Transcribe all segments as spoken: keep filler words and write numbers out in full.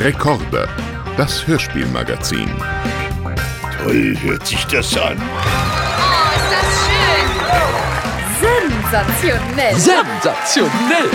Rekorde, das Hörspielmagazin. Toll hört sich das an. Oh, ist das schön. Sensationell. Sensationell.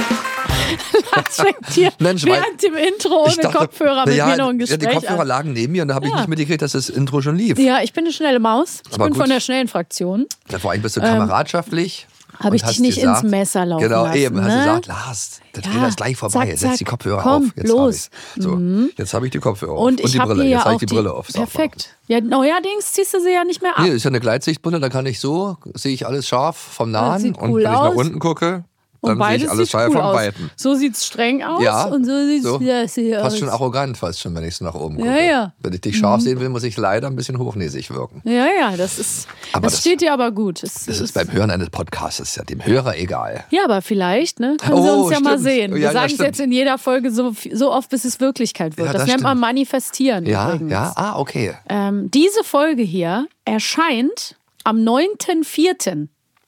Das schmeckt hier Mensch, während dem Intro ohne dachte, Kopfhörer mit ja, mir noch ein ja, Gespräch die Kopfhörer an. lagen neben mir und da habe ich Ja. nicht mitgekriegt, dass das Intro schon lief. Ja, ich bin eine schnelle Maus. Ich Aber bin gut. von der schnellen Fraktion. Ja, vor allem bist du kameradschaftlich. Habe und ich hast dich nicht gesagt, ins Messer laufen Genau, lassen, eben. Hast ne? du gesagt, Lars, der Trailer Ja, ist gleich vorbei. zack, Setz die zack, Kopfhörer komm, auf. Jetzt los. hab ich's. So, jetzt habe ich die Kopfhörer auf. Und ich die habe Brille. hier Jetzt ja habe auch ich die die Brille auf. Sag mal. Perfekt. Ja, neuerdings ziehst du sie ja nicht mehr ab. Nee, ist ja eine Gleitsichtbrille, da kann ich so, sehe ich alles scharf vom Das Nahen. sieht Und cool wenn ich nach aus. unten gucke, dann Und sehe beides ich alles sieht scharf cool vom aus. Weiten. So sieht's streng aus Ja, und so sieht's so. ja, hier Fast aus. schon arrogant, fast schon, wenn ich so nach oben gucke. Ja, ja. Wenn ich dich scharf sehen will, muss ich leider ein bisschen hochnäsig wirken. Ja, ja, das ist. Aber das, das- steht dir aber gut. Es, Das ist beim Hören eines Podcasts ja dem Hörer egal. Ja, aber vielleicht, ne? Können Sie Oh, uns ja mal stimmt. sehen. Wir Ja, ja, sagen es stimmt. jetzt in jeder Folge so, so oft, bis es Wirklichkeit wird. Ja, das das nennt man stimmt. manifestieren Ja, übrigens. ja, ah, okay. Ähm, diese Folge hier erscheint am neunten vierten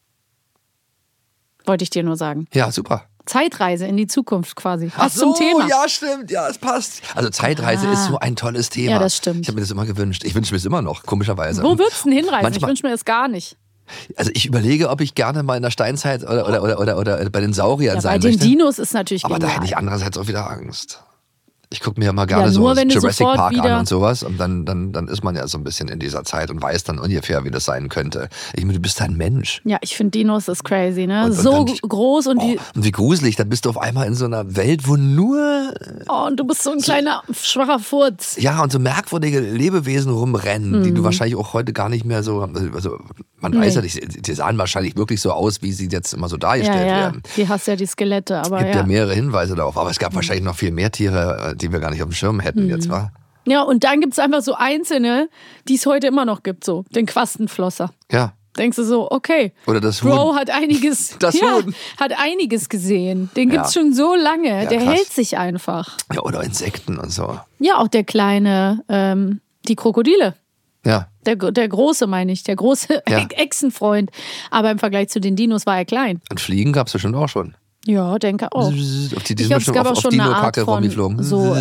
Wollte ich dir nur sagen. Ja, super. Zeitreise in die Zukunft quasi. Ach Was so, zum Thema. ja, stimmt, ja, es passt. Also Zeitreise Ah. ist so ein tolles Thema. Ja, das stimmt. Ich habe mir das immer gewünscht. Ich wünsche mir es immer noch, komischerweise. Wo würdest du denn hinreisen? Manchmal- Ich wünsche mir das gar nicht. Also ich überlege, ob ich gerne mal in der Steinzeit oder, oder, oder, oder, oder bei den Sauriern Ja, bei sein den möchte. Dinos ist natürlich Aber da genial. hätte ich andererseits auch wieder Angst. Ich gucke mir ja mal gerne Ja, so nur wenn du Jurassic sofort Park an wieder- und sowas. Und dann, dann, dann ist man ja so ein bisschen in dieser Zeit und weiß dann ungefähr, wie das sein könnte. Ich meine, du bist ein Mensch. Ja, ich finde Dinos ist crazy, ne? Und- und so dann- groß und die. Oh, und wie gruselig, dann bist du auf einmal in so einer Welt, wo nur, Oh, und du bist so ein kleiner, schwacher Furz. ja, und so merkwürdige Lebewesen rumrennen, die du wahrscheinlich auch heute gar nicht mehr so, also man weiß Mhm. Nee. ja nicht, die sahen wahrscheinlich wirklich so aus, wie sie jetzt immer so Ja, dargestellt ja. werden. Die hast ja die Skelette, aber Es gibt ja. ja. mehrere Hinweise darauf, aber es gab wahrscheinlich noch viel mehr Tiere, äh, die wir gar nicht auf dem Schirm hätten jetzt, wa? Ja, und dann gibt es einfach so einzelne, die es heute immer noch gibt, so den Quastenflosser. Ja. Denkst du so, okay, Oder das Bro Huhn. hat einiges, Das ja, Huhn. hat einiges gesehen. Den gibt's Ja. schon so lange, Ja, der krass. hält sich einfach. Ja, oder Insekten und so. Ja, auch der kleine, ähm, die Krokodile. Ja. Der, der große, meine ich, der große Ja. Echsenfreund. Aber im Vergleich zu den Dinos war er klein. Und Fliegen gab es bestimmt auch schon. Ja, denke auch. Auf die, die Ich sind glaube, es bestimmt gab auf, auch auf schon eine Art Dino-Kacke von rumgeflogen. so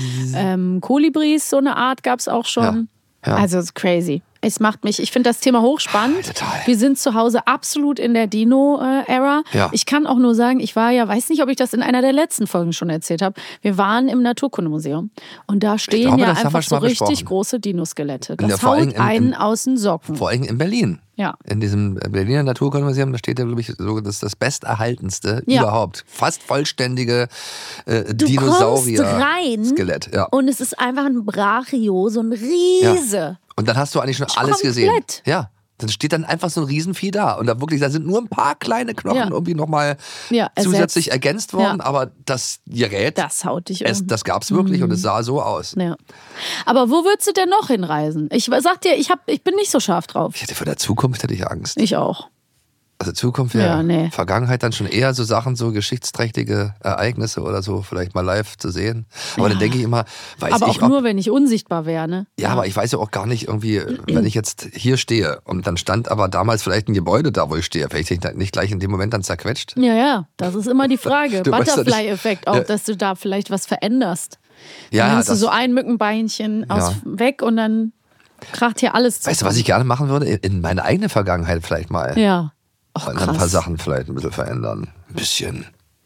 ähm, Kolibris, so eine Art gab es auch schon. Ja. Ja. Also es ist crazy. Es macht mich, ich finde das Thema hochspannend. Total. Wir sind zu Hause absolut in der Dino-Ära. Ja. Ich kann auch nur sagen, ich war ja, weiß nicht, ob ich das in einer der letzten Folgen schon erzählt habe. Wir waren im Naturkundemuseum und da stehen glaube, ja das haben wir einfach so schon mal richtig besprochen. große Dinoskelette. Ja, Das vor allem haut im- im- einen aus den Socken. Vor allem in Berlin. Ja. In diesem Berliner Naturkundemuseum, da steht ja, glaube ich, so, das ist das besterhaltenste Ja. überhaupt. Fast vollständige äh, Du kommst rein Dinosaurier-Skelett. Ja. und es ist einfach ein Brachio, so ein Riese. Und dann hast du eigentlich schon alles gesehen. Komplett. Ja. Dann steht dann einfach so ein Riesenvieh da. Und da wirklich, da sind nur ein paar kleine Knochen Ja. irgendwie nochmal Ja, ersetzt. zusätzlich ergänzt worden. Ja. Aber das Gerät, Das haut dich es, um. das gab es wirklich und es sah so aus. Ja. Aber wo würdest du denn noch hinreisen? Ich sag dir, ich, hab, ich bin nicht so scharf drauf. Ich hätte vor der Zukunft hätte ich Angst. Ich auch. Also Zukunft wäre Ja, nee. Vergangenheit dann schon eher so Sachen, so geschichtsträchtige Ereignisse oder so, vielleicht mal live zu sehen. Aber dann denke ich immer, weiß Aber ich, auch ob, nur, wenn ich unsichtbar wäre, ne? ja, aber ich weiß ja auch gar nicht irgendwie, wenn ich jetzt hier stehe und dann stand aber damals vielleicht ein Gebäude da, wo ich stehe, vielleicht nicht, nicht gleich in dem Moment dann zerquetscht. Ja, ja, das ist immer die Frage. Du weißt ja nicht- Butterfly-Effekt auch, Ja. dass du da vielleicht was veränderst. Dann Ja, nimmst du das, so ein Mückenbeinchen aus, weg und dann kracht hier alles zusammen. weißt du, was ich gerne machen würde? In meine eigene Vergangenheit vielleicht mal. Ja. Och, Und dann ein paar krass. Sachen vielleicht ein bisschen verändern. Ein bisschen,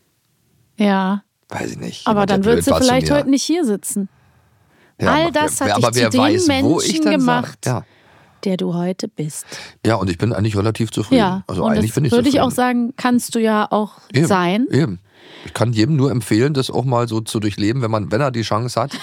Ja, weiß ich nicht. aber Jemand, der dann blöd würdest du war zu vielleicht mir. heute nicht hier sitzen. Ja, All aber das wer- hat aber dich wer zu dem weiß, wo ich Menschen dann gemacht, Sag, ja. der du heute bist. ja, und ich bin eigentlich relativ zufrieden. Ja, also und eigentlich das bin ich würde ich zufrieden. auch sagen, kannst du ja auch Eben, sein. Eben. Ich kann jedem nur empfehlen, das auch mal so zu durchleben, wenn man, wenn er die Chance hat.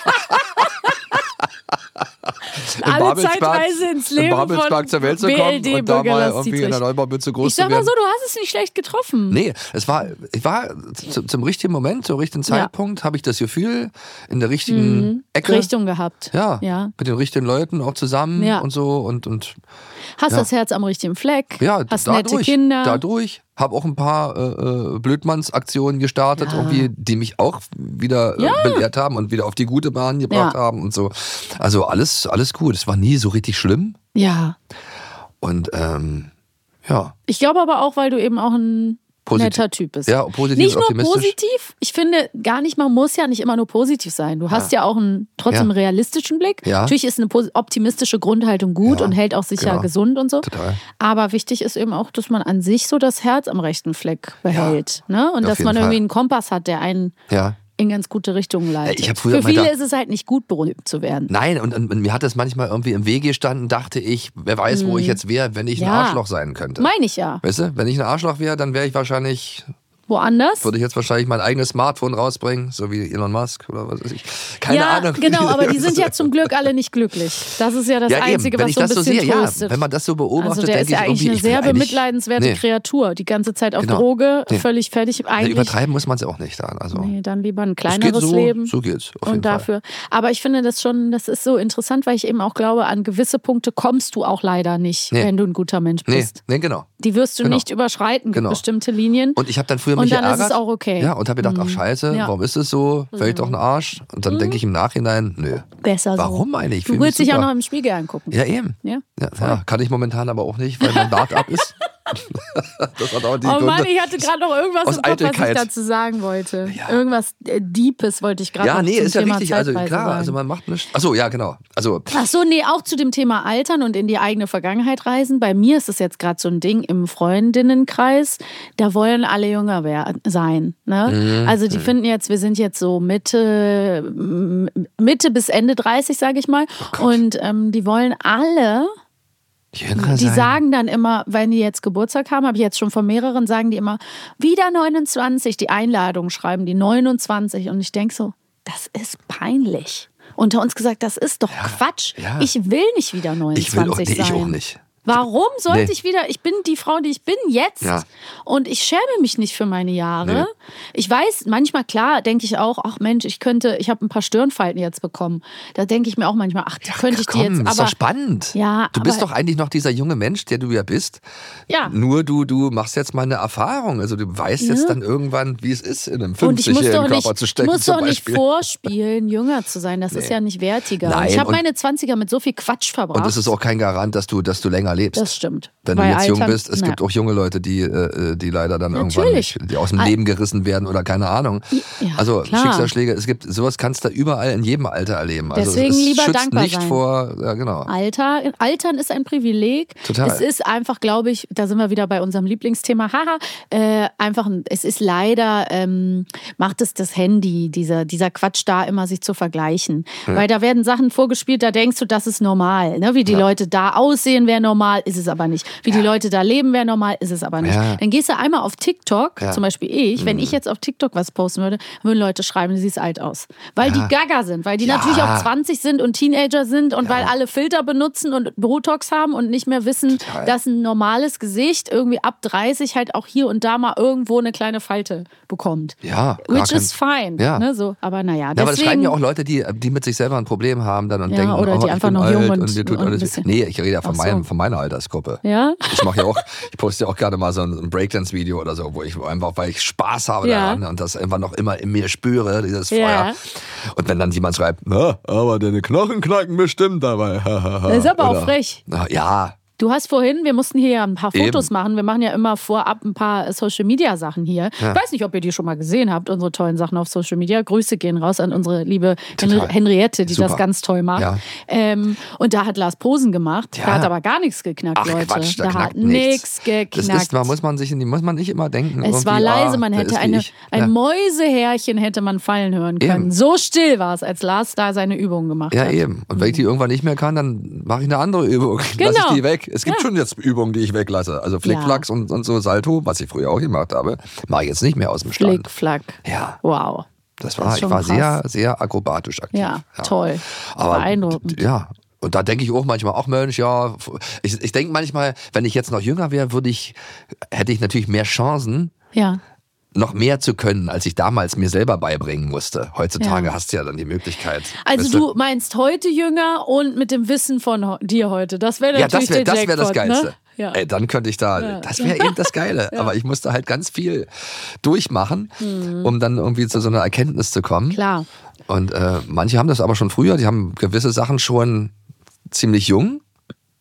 Im Alle Babelsberg- Zeitreise ins Leben im Babelsberg von zur Welt zu B kommen L D und da mal Bürger irgendwie in der Neubaumbütze groß Ich sag zu mal werden. so, du hast es nicht schlecht getroffen. Nee, es war, ich war zu, zum richtigen Moment, zum richtigen Zeitpunkt, habe ich das Gefühl, in der richtigen Ecke. Richtung gehabt. Ja, Ja. mit den richtigen Leuten auch zusammen Ja. und so und, und Hast Ja. das Herz am richtigen Fleck. ja, hast dadurch, nette Kinder. dadurch. Habe auch ein paar äh, äh, Blödmannsaktionen gestartet, Ja. irgendwie, die mich auch wieder äh, Ja. belehrt haben und wieder auf die gute Bahn gebracht Ja. haben und so. Also alles, alles gut. Es war nie so richtig schlimm. Ja. Und ähm, ja, Ich glaube aber auch, weil du eben auch ein Positiv. netter Typ ist. Ja, positiv, nicht nur optimistisch. positiv, ich finde gar nicht, man muss ja nicht immer nur positiv sein. Du hast ja, ja auch einen trotzdem Ja. realistischen Blick. Ja. Natürlich ist eine optimistische Grundhaltung gut Ja, und hält auch sicher genau. gesund und so. Total. Aber wichtig ist eben auch, dass man an sich so das Herz am rechten Fleck behält. Ne? Und auf dass jeden man Fall. irgendwie einen Kompass hat, der einen Ja. in ganz gute Richtungen leitet. Ich hab früher Für mal viele gedacht- ist es halt nicht gut, berühmt zu werden. Nein, und, und, und mir hat das manchmal irgendwie im Wege gestanden, dachte ich, wer weiß, wo ich jetzt wäre, wenn ich ein Ja. Arschloch sein könnte. Meine ich ja. Weißt du, wenn ich ein Arschloch wäre, dann wäre ich wahrscheinlich, Woanders? würde ich jetzt wahrscheinlich mein eigenes Smartphone rausbringen, so wie Elon Musk oder was weiß ich. Keine ja, Ahnung. genau, aber die sind ja zum Glück alle nicht glücklich. Das ist ja das ja, eben. Einzige, Wenn was ich so ein das so bisschen sehe, ja, tröstet. wenn man das so beobachtet, Also der denke ist ja ich eigentlich irgendwie, eine ich will sehr eigentlich- bemitleidenswerte nee. Kreatur. Die ganze Zeit auf Genau. Droge, Nee. völlig fertig. Nee, Eigentlich, übertreiben muss man es auch nicht dann. Also, nee, dann lieber ein es kleineres geht so, Leben. so geht's auf jeden Und dafür. Aber ich finde das schon, das ist so interessant, weil ich eben auch glaube, an gewisse Punkte kommst du auch leider nicht, Nee. wenn du ein guter Mensch Fall. Nee, bist. nee, genau. Die wirst du Genau. nicht überschreiten, Genau. bestimmte Linien. Und ich habe dann früher Und mich dann ist geärgert. es auch okay. Ja, und habe gedacht, ach scheiße, Ja. warum ist es so? Wäre ich doch ein Arsch? Und dann denke ich im Nachhinein, nö. Besser so. Warum eigentlich? Ich Du fühl mich willst dich auch super. noch im Spiegel angucken. Ja, eben. Ja? Ja, ja, kann ich momentan aber auch nicht, weil mein Bart ab ist. Das hat auch die Oh Gründe. Mann, ich hatte gerade noch irgendwas Aus im Kopf, was ich Eitelkeit. dazu sagen wollte. Ja. Irgendwas äh, Deepes wollte ich gerade Ja, noch nee, zum ist ja Thema richtig. Also Zeitreise klar, sagen. also man macht nichts. Achso, ja, genau. Also, Ach so, nee, auch zu dem Thema Altern und in die eigene Vergangenheit reisen. Bei mir ist es jetzt gerade so ein Ding im Freundinnenkreis, da wollen alle jünger wer- sein. Ne? Mhm. Also die finden jetzt, wir sind jetzt so Mitte, m- Mitte bis Ende dreißig, sage ich mal. Oh und ähm, die wollen alle... jünger Die sein. sagen dann immer, wenn die jetzt Geburtstag haben, habe ich jetzt schon von mehreren, sagen die immer, wieder neunundzwanzig, die Einladung schreiben die neunundzwanzig. Und ich denke so, das ist peinlich. Unter uns gesagt, das ist doch Quatsch. ja. Ich will nicht wieder ich neunundzwanzig will auch, nee, sein. ich auch nicht. Warum sollte Nee. ich wieder, ich bin die Frau, die ich bin jetzt Ja. und ich schäme mich nicht für meine Jahre. Nee. Ich weiß, manchmal, klar, denke ich auch, ach Mensch, ich könnte, ich habe ein paar Stirnfalten jetzt bekommen. Da denke ich mir auch manchmal, ach, die könnte ich Komm, die jetzt, ist aber doch spannend. Ja, du bist aber- doch eigentlich noch dieser junge Mensch, der du ja bist. ja. Nur du, du machst jetzt mal eine Erfahrung. Also du weißt jetzt Ja. dann irgendwann, wie es ist, in einem Und ich muss doch fünfzigjährigen nicht, Körper zu stecken muss zum doch nicht Beispiel. vorspielen, jünger zu sein. Das ist ja nicht wertiger. Nein, ich habe und- meine zwanziger mit so viel Quatsch verbracht. Und es ist auch kein Garant, dass du, dass du länger lebst. Das stimmt. Wenn Bei du jetzt jung Altern- bist, es na. gibt auch junge Leute, die, äh, die leider dann irgendwann Natürlich. nicht, die aus dem Al- Leben gerissen werden oder keine Ahnung. Ja, also klar. Schicksalsschläge, es gibt sowas kannst du überall in jedem Alter erleben. Also Deswegen es lieber schützt dankbar nicht sein. vor, ja genau. Alter, Altern ist ein Privileg. Total. Es ist einfach, glaube ich, da sind wir wieder bei unserem Lieblingsthema, haha, äh, einfach, ein- es ist leider, ähm, macht es das Handy, dieser, dieser Quatsch da immer sich zu vergleichen. Weil da werden Sachen vorgespielt, da denkst du, das ist normal. Ne? Wie die Leute da aussehen, wäre normal, ist es aber nicht. Wie die Leute da leben, wäre normal, ist es aber nicht. Ja. Dann gehst du einmal auf TikTok, Ja. zum Beispiel ich, wenn ich jetzt auf TikTok was posten würde, würden Leute schreiben, du siehst alt aus. Weil Ja. die Gaga sind, weil die Ja. natürlich auch zwanzig sind und Teenager sind und weil alle Filter benutzen und Botox haben und nicht mehr wissen, Total. dass ein normales Gesicht irgendwie ab dreißig halt auch hier und da mal irgendwo eine kleine Falte bekommt. Ja, gar Which kein- is fine. Ja. Ne, so. Aber naja, Ja, aber das deswegen, schreiben ja auch Leute, die, die mit sich selber ein Problem haben dann und Ja, denken, oder oh, die ich einfach bin noch alt jung und- und dir tut und ein alles. bisschen- Nee, ich rede ja von, Ach so. meinem, von meiner Altersgruppe. Ja? Ich mache ja auch, ich poste ja auch gerne mal so ein Breakdance-Video oder so, wo ich einfach, weil ich Spaß habe Ja. daran und das einfach noch immer in mir spüre, dieses Feuer. Ja. Und wenn dann jemand schreibt, na, aber deine Knochen knacken bestimmt dabei. Das ist aber auch Oder, frech. na, ja, Du hast vorhin, wir mussten hier ja ein paar Fotos Eben. machen. Wir machen ja immer vorab ein paar Social-Media-Sachen hier. Ich weiß nicht, ob ihr die schon mal gesehen habt, unsere tollen Sachen auf Social Media. Grüße gehen raus an unsere liebe Total. Henri- Henriette, die Super. das ganz toll macht. Ja. Ähm, und da hat Lars Posen gemacht. Ja. Da hat aber gar nichts geknackt, ach Leute. Quatsch, da, da knackt hat nichts Das geknackt. ist, man muss man sich, in die muss man nicht immer denken. Es war irgendwie, leise, ah, man der hätte ist wie eine, ich. ein ja. Mäusehärchen hätte man fallen hören können. Eben. So still war es, als Lars da seine Übungen gemacht Ja, hat. eben. Und wenn ich die irgendwann nicht mehr kann, dann mache ich eine andere Übung. Lass Genau. ich die weg. Es gibt Ja. schon jetzt Übungen, die ich weglasse. Also Flickflacks und, und so Salto, was ich früher auch gemacht habe, mache ich jetzt nicht mehr aus dem Stand. Flick, flack. Ja, Wow. das Das war, ist ich schon war krass. sehr, sehr akrobatisch aktiv. Ja, toll. Aber Beeindruckend. ja. Und da denke ich auch manchmal, ach Mensch, ja, ich, ich denke manchmal, wenn ich jetzt noch jünger wäre, würde ich, hätte ich natürlich mehr Chancen, Ja. noch mehr zu können, als ich damals mir selber beibringen musste. Heutzutage Ja. hast du ja dann die Möglichkeit. Also weißt du meinst heute jünger und mit dem Wissen von ho- dir heute. Das wäre Ja, natürlich das wäre der das, wär das Jackpot, Geilste. Ne? Ja. Ey, dann könnte ich da, Ja. das wäre eben das Geile. Aber ich musste halt ganz viel durchmachen, um dann irgendwie zu so einer Erkenntnis zu kommen. Klar. Und äh, manche haben das aber schon früher, die haben gewisse Sachen schon ziemlich jung.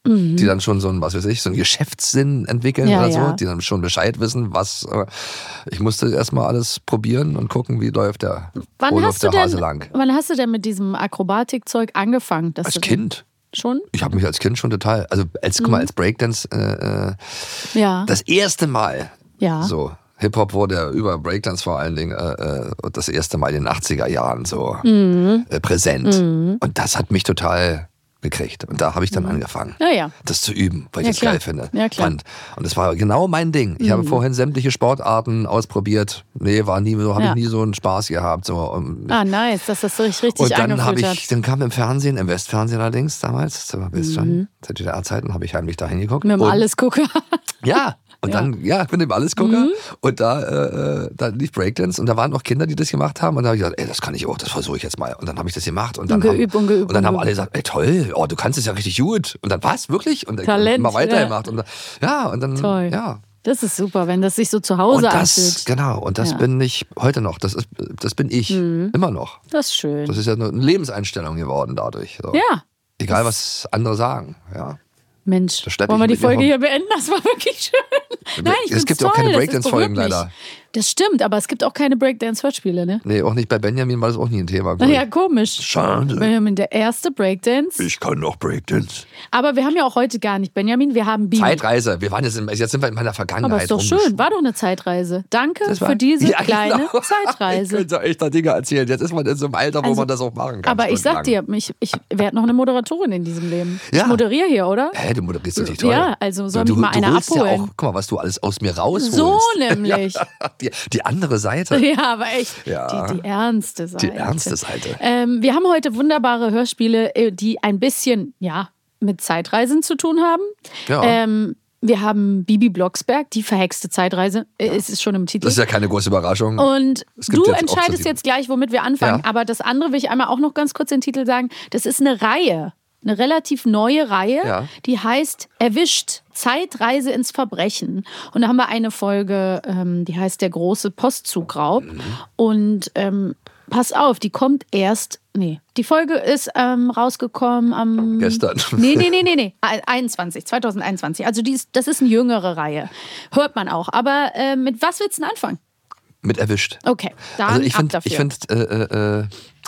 Mhm. die dann schon so ein, was weiß ich, so einen Geschäftssinn entwickeln Ja, oder so, ja. die dann schon Bescheid wissen, was. Äh, ich musste erstmal alles probieren und gucken, wie läuft der, Wann wo hast, läuft du der Hase denn, lang. wann hast du denn mit diesem Akrobatikzeug angefangen? Dass Als du Kind. Schon? Ich habe mich als Kind schon total, also als, guck mal, als Breakdance, äh, äh, Ja. das erste Mal, ja. so, Hip-Hop wurde ja über Breakdance vor allen Dingen äh, äh, das erste Mal in den achtziger Jahren so Mhm. äh, präsent. Und das hat mich total gekriegt. Und da habe ich dann angefangen, Ja, ja. das zu üben, weil ich Ja, das klar. geil finde. Ja, klar. Fand. Und das war genau mein Ding. Ich habe vorhin sämtliche Sportarten ausprobiert. Nee, war nie so, habe Ja. ich nie so einen Spaß gehabt. So. Und Ah, nice, dass das so richtig und dann angefühlt habe hat. ich, dann kam im Fernsehen, im Westfernsehen allerdings damals, du weißt schon, zu D D R-Zeiten habe ich heimlich da hingeguckt. Mhm. Mit dem Und- Allesgucker. Ja, und Ja. dann, ja, ich bin dem Allesgucker. Und da, äh, da lief Breakdance und da waren noch Kinder, die das gemacht haben. Und da habe ich gesagt, ey, das kann ich auch, das versuche ich jetzt mal. Und dann habe ich das gemacht. Und dann, Und geübt haben, und geübt und dann und haben geübt. alle gesagt, ey, toll, oh, du kannst es ja richtig gut. Und dann, was, wirklich? Und dann Talent, immer weiter ja. gemacht. Und dann, ja, und dann, Toll. ja. Das ist super, wenn das sich so zu Hause Und das, anfühlt. genau, und das Ja. Mhm. bin ich heute noch. Das, ist, das bin ich, immer noch. Das ist schön. Das ist ja eine Lebenseinstellung geworden dadurch. So. Ja. Egal, was andere sagen. Ja. Mensch, Das stört wollen wir mich die mit Folge ihrem- hier beenden? Das war wirklich schön. Nein, ich Es find's gibt ja auch toll, keine das ist Breakdance-Folgen berührt mich. leider. Das stimmt, aber es gibt auch keine Breakdance-Hörspiele, ne? Nee, auch nicht bei Benjamin war das auch nie ein Thema. glaub Naja, ich. komisch. Schade. Benjamin, der erste Breakdance. Ich kann noch Breakdance. Aber wir haben ja auch heute gar nicht Benjamin, wir haben Bibi. Zeitreise. Wir waren jetzt, in, jetzt sind wir in meiner Vergangenheit. Aber ist doch rumgesch- schön, war doch eine Zeitreise. Danke Das war- für diese Ja, kleine genau. Ich Zeitreise. könnte echt da Dinge erzählen. Jetzt ist man in so einem Alter, wo Also, man das auch machen kann. Aber ich sag stundenlang. dir, ich, ich werde noch eine Moderatorin in diesem Leben. Ja. Ich moderiere hier, oder? Hä, du moderierst richtig toll. Ja, also soll du, mich mal du einer holst ja abholen. auch, guck mal, was du alles aus mir rausholst. So nämlich. Die, die andere Seite. Ja, aber echt. Ja. Die, die ernste Seite. Die ernste Seite. Ähm, wir haben heute wunderbare Hörspiele, äh, die ein bisschen, ja, mit Zeitreisen zu tun haben. Ja. Ähm, wir haben Bibi Blocksberg, die verhexte Zeitreise. Äh, Es ist schon im Titel. Das ist ja keine große Überraschung. Und Es gibt du jetzt auch so entscheidest die- jetzt gleich, womit wir anfangen. Ja. Aber das andere will ich einmal auch noch ganz kurz den Titel sagen. Das ist eine Reihe. Eine relativ neue Reihe, Ja. die heißt Erwischt, Zeitreise ins Verbrechen. Und da haben wir eine Folge, ähm, die heißt Der große Postzugraub. Mhm. Und ähm, pass auf, die kommt erst, nee, die Folge ist ähm, rausgekommen am... Gestern. Nee, nee, nee, nee, nee, einundzwanzig, zwanzig einundzwanzig. Also die ist, das ist eine jüngere Reihe. Hört man auch. Aber äh, mit was willst du denn anfangen? Mit erwischt. Okay, dann Also ich ab finde, dafür. ich finde, äh,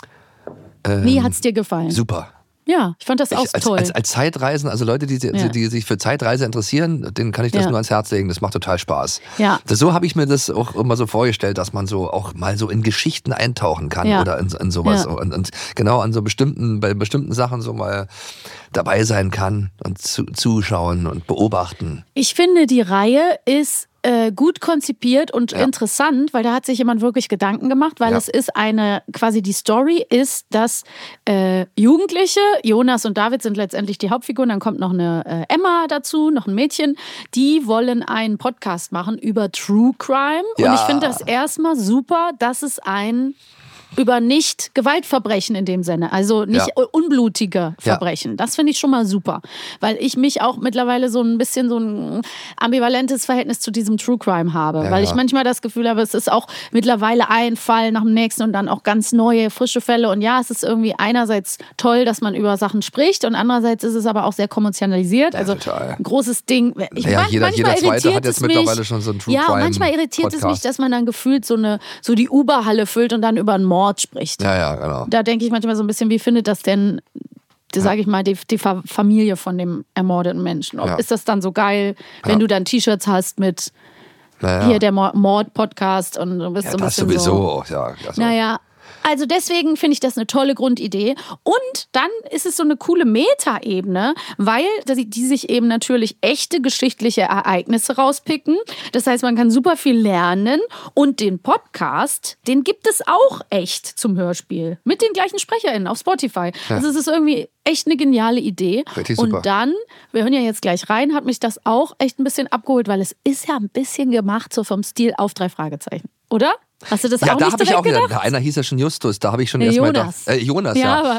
äh, äh, Wie hat's dir gefallen? super. Ja, ich fand das auch Ich, als, toll. als, als Zeitreisen, also Leute, die, die, Ja. die sich für Zeitreise interessieren, denen kann ich das Ja. nur ans Herz legen. Das macht total Spaß. Ja. Das, so habe ich mir das auch immer so vorgestellt, dass man so auch mal so in Geschichten eintauchen kann Ja. oder in, in sowas. Ja. Und, und genau an so bestimmten, bei bestimmten Sachen so mal dabei sein kann und zu, zuschauen und beobachten. Ich finde, die Reihe ist äh, gut konzipiert und Ja. interessant, weil da hat sich jemand wirklich Gedanken gemacht, weil Ja. es ist eine, quasi die Story ist, dass äh, Jugendliche, Jonas und David sind letztendlich die Hauptfiguren, dann kommt noch eine äh, Emma dazu, noch ein Mädchen, die wollen einen Podcast machen über True Crime. Und Ja. ich finde das erstmal super, dass es ein über nicht Gewaltverbrechen in dem Sinne, also nicht Ja. unblutige Verbrechen. Das finde ich schon mal super, weil ich mich auch mittlerweile so ein bisschen so ein ambivalentes Verhältnis zu diesem True Crime habe, Ja, weil ja. ich manchmal das Gefühl habe, es ist auch mittlerweile ein Fall nach dem nächsten und dann auch ganz neue, frische Fälle und ja, es ist irgendwie einerseits toll, dass man über Sachen spricht und andererseits ist es aber auch sehr kommerzialisiert, also total. ein großes Ding. Ich, Naja, man- jeder- manchmal jeder Zweite irritiert hat jetzt es mich, mittlerweile schon so einen True Ja, und Crime manchmal irritiert es mich, Podcast. dass man dann gefühlt so eine so die Uberhalle füllt und dann über einen Mord spricht. Ja, ja, genau. Da denke ich manchmal so ein bisschen, wie findet das denn, sage ich mal, die, die Fa- Familie von dem ermordeten Menschen? Ob, Ja. Ist das dann so geil, wenn Ja. du dann T-Shirts hast mit Naja. hier der Mor- Mord-Podcast und du bist Ja, so ein das bisschen sowieso. so... auch, Ja, also. Naja, also deswegen finde ich das eine tolle Grundidee. Und dann ist es so eine coole Meta-Ebene, weil die die sich eben natürlich echte geschichtliche Ereignisse rauspicken. Das heißt, man kann super viel lernen. Und den Podcast, den gibt es auch echt zum Hörspiel. Mit den gleichen SprecherInnen auf Spotify. Also es ist irgendwie echt eine geniale Idee. Richtig super. Und dann, wir hören ja jetzt gleich rein, hat mich das auch echt ein bisschen abgeholt, weil es ist ja ein bisschen gemacht so vom Stil auf drei Fragezeichen. Oder? Hast du das Ja, auch da nicht habe ich direkt auch wieder. gedacht? Einer hieß ja schon Justus, da habe ich schon Nee, erstmal Jonas. gedacht. Äh, Jonas, Ja, ja. aber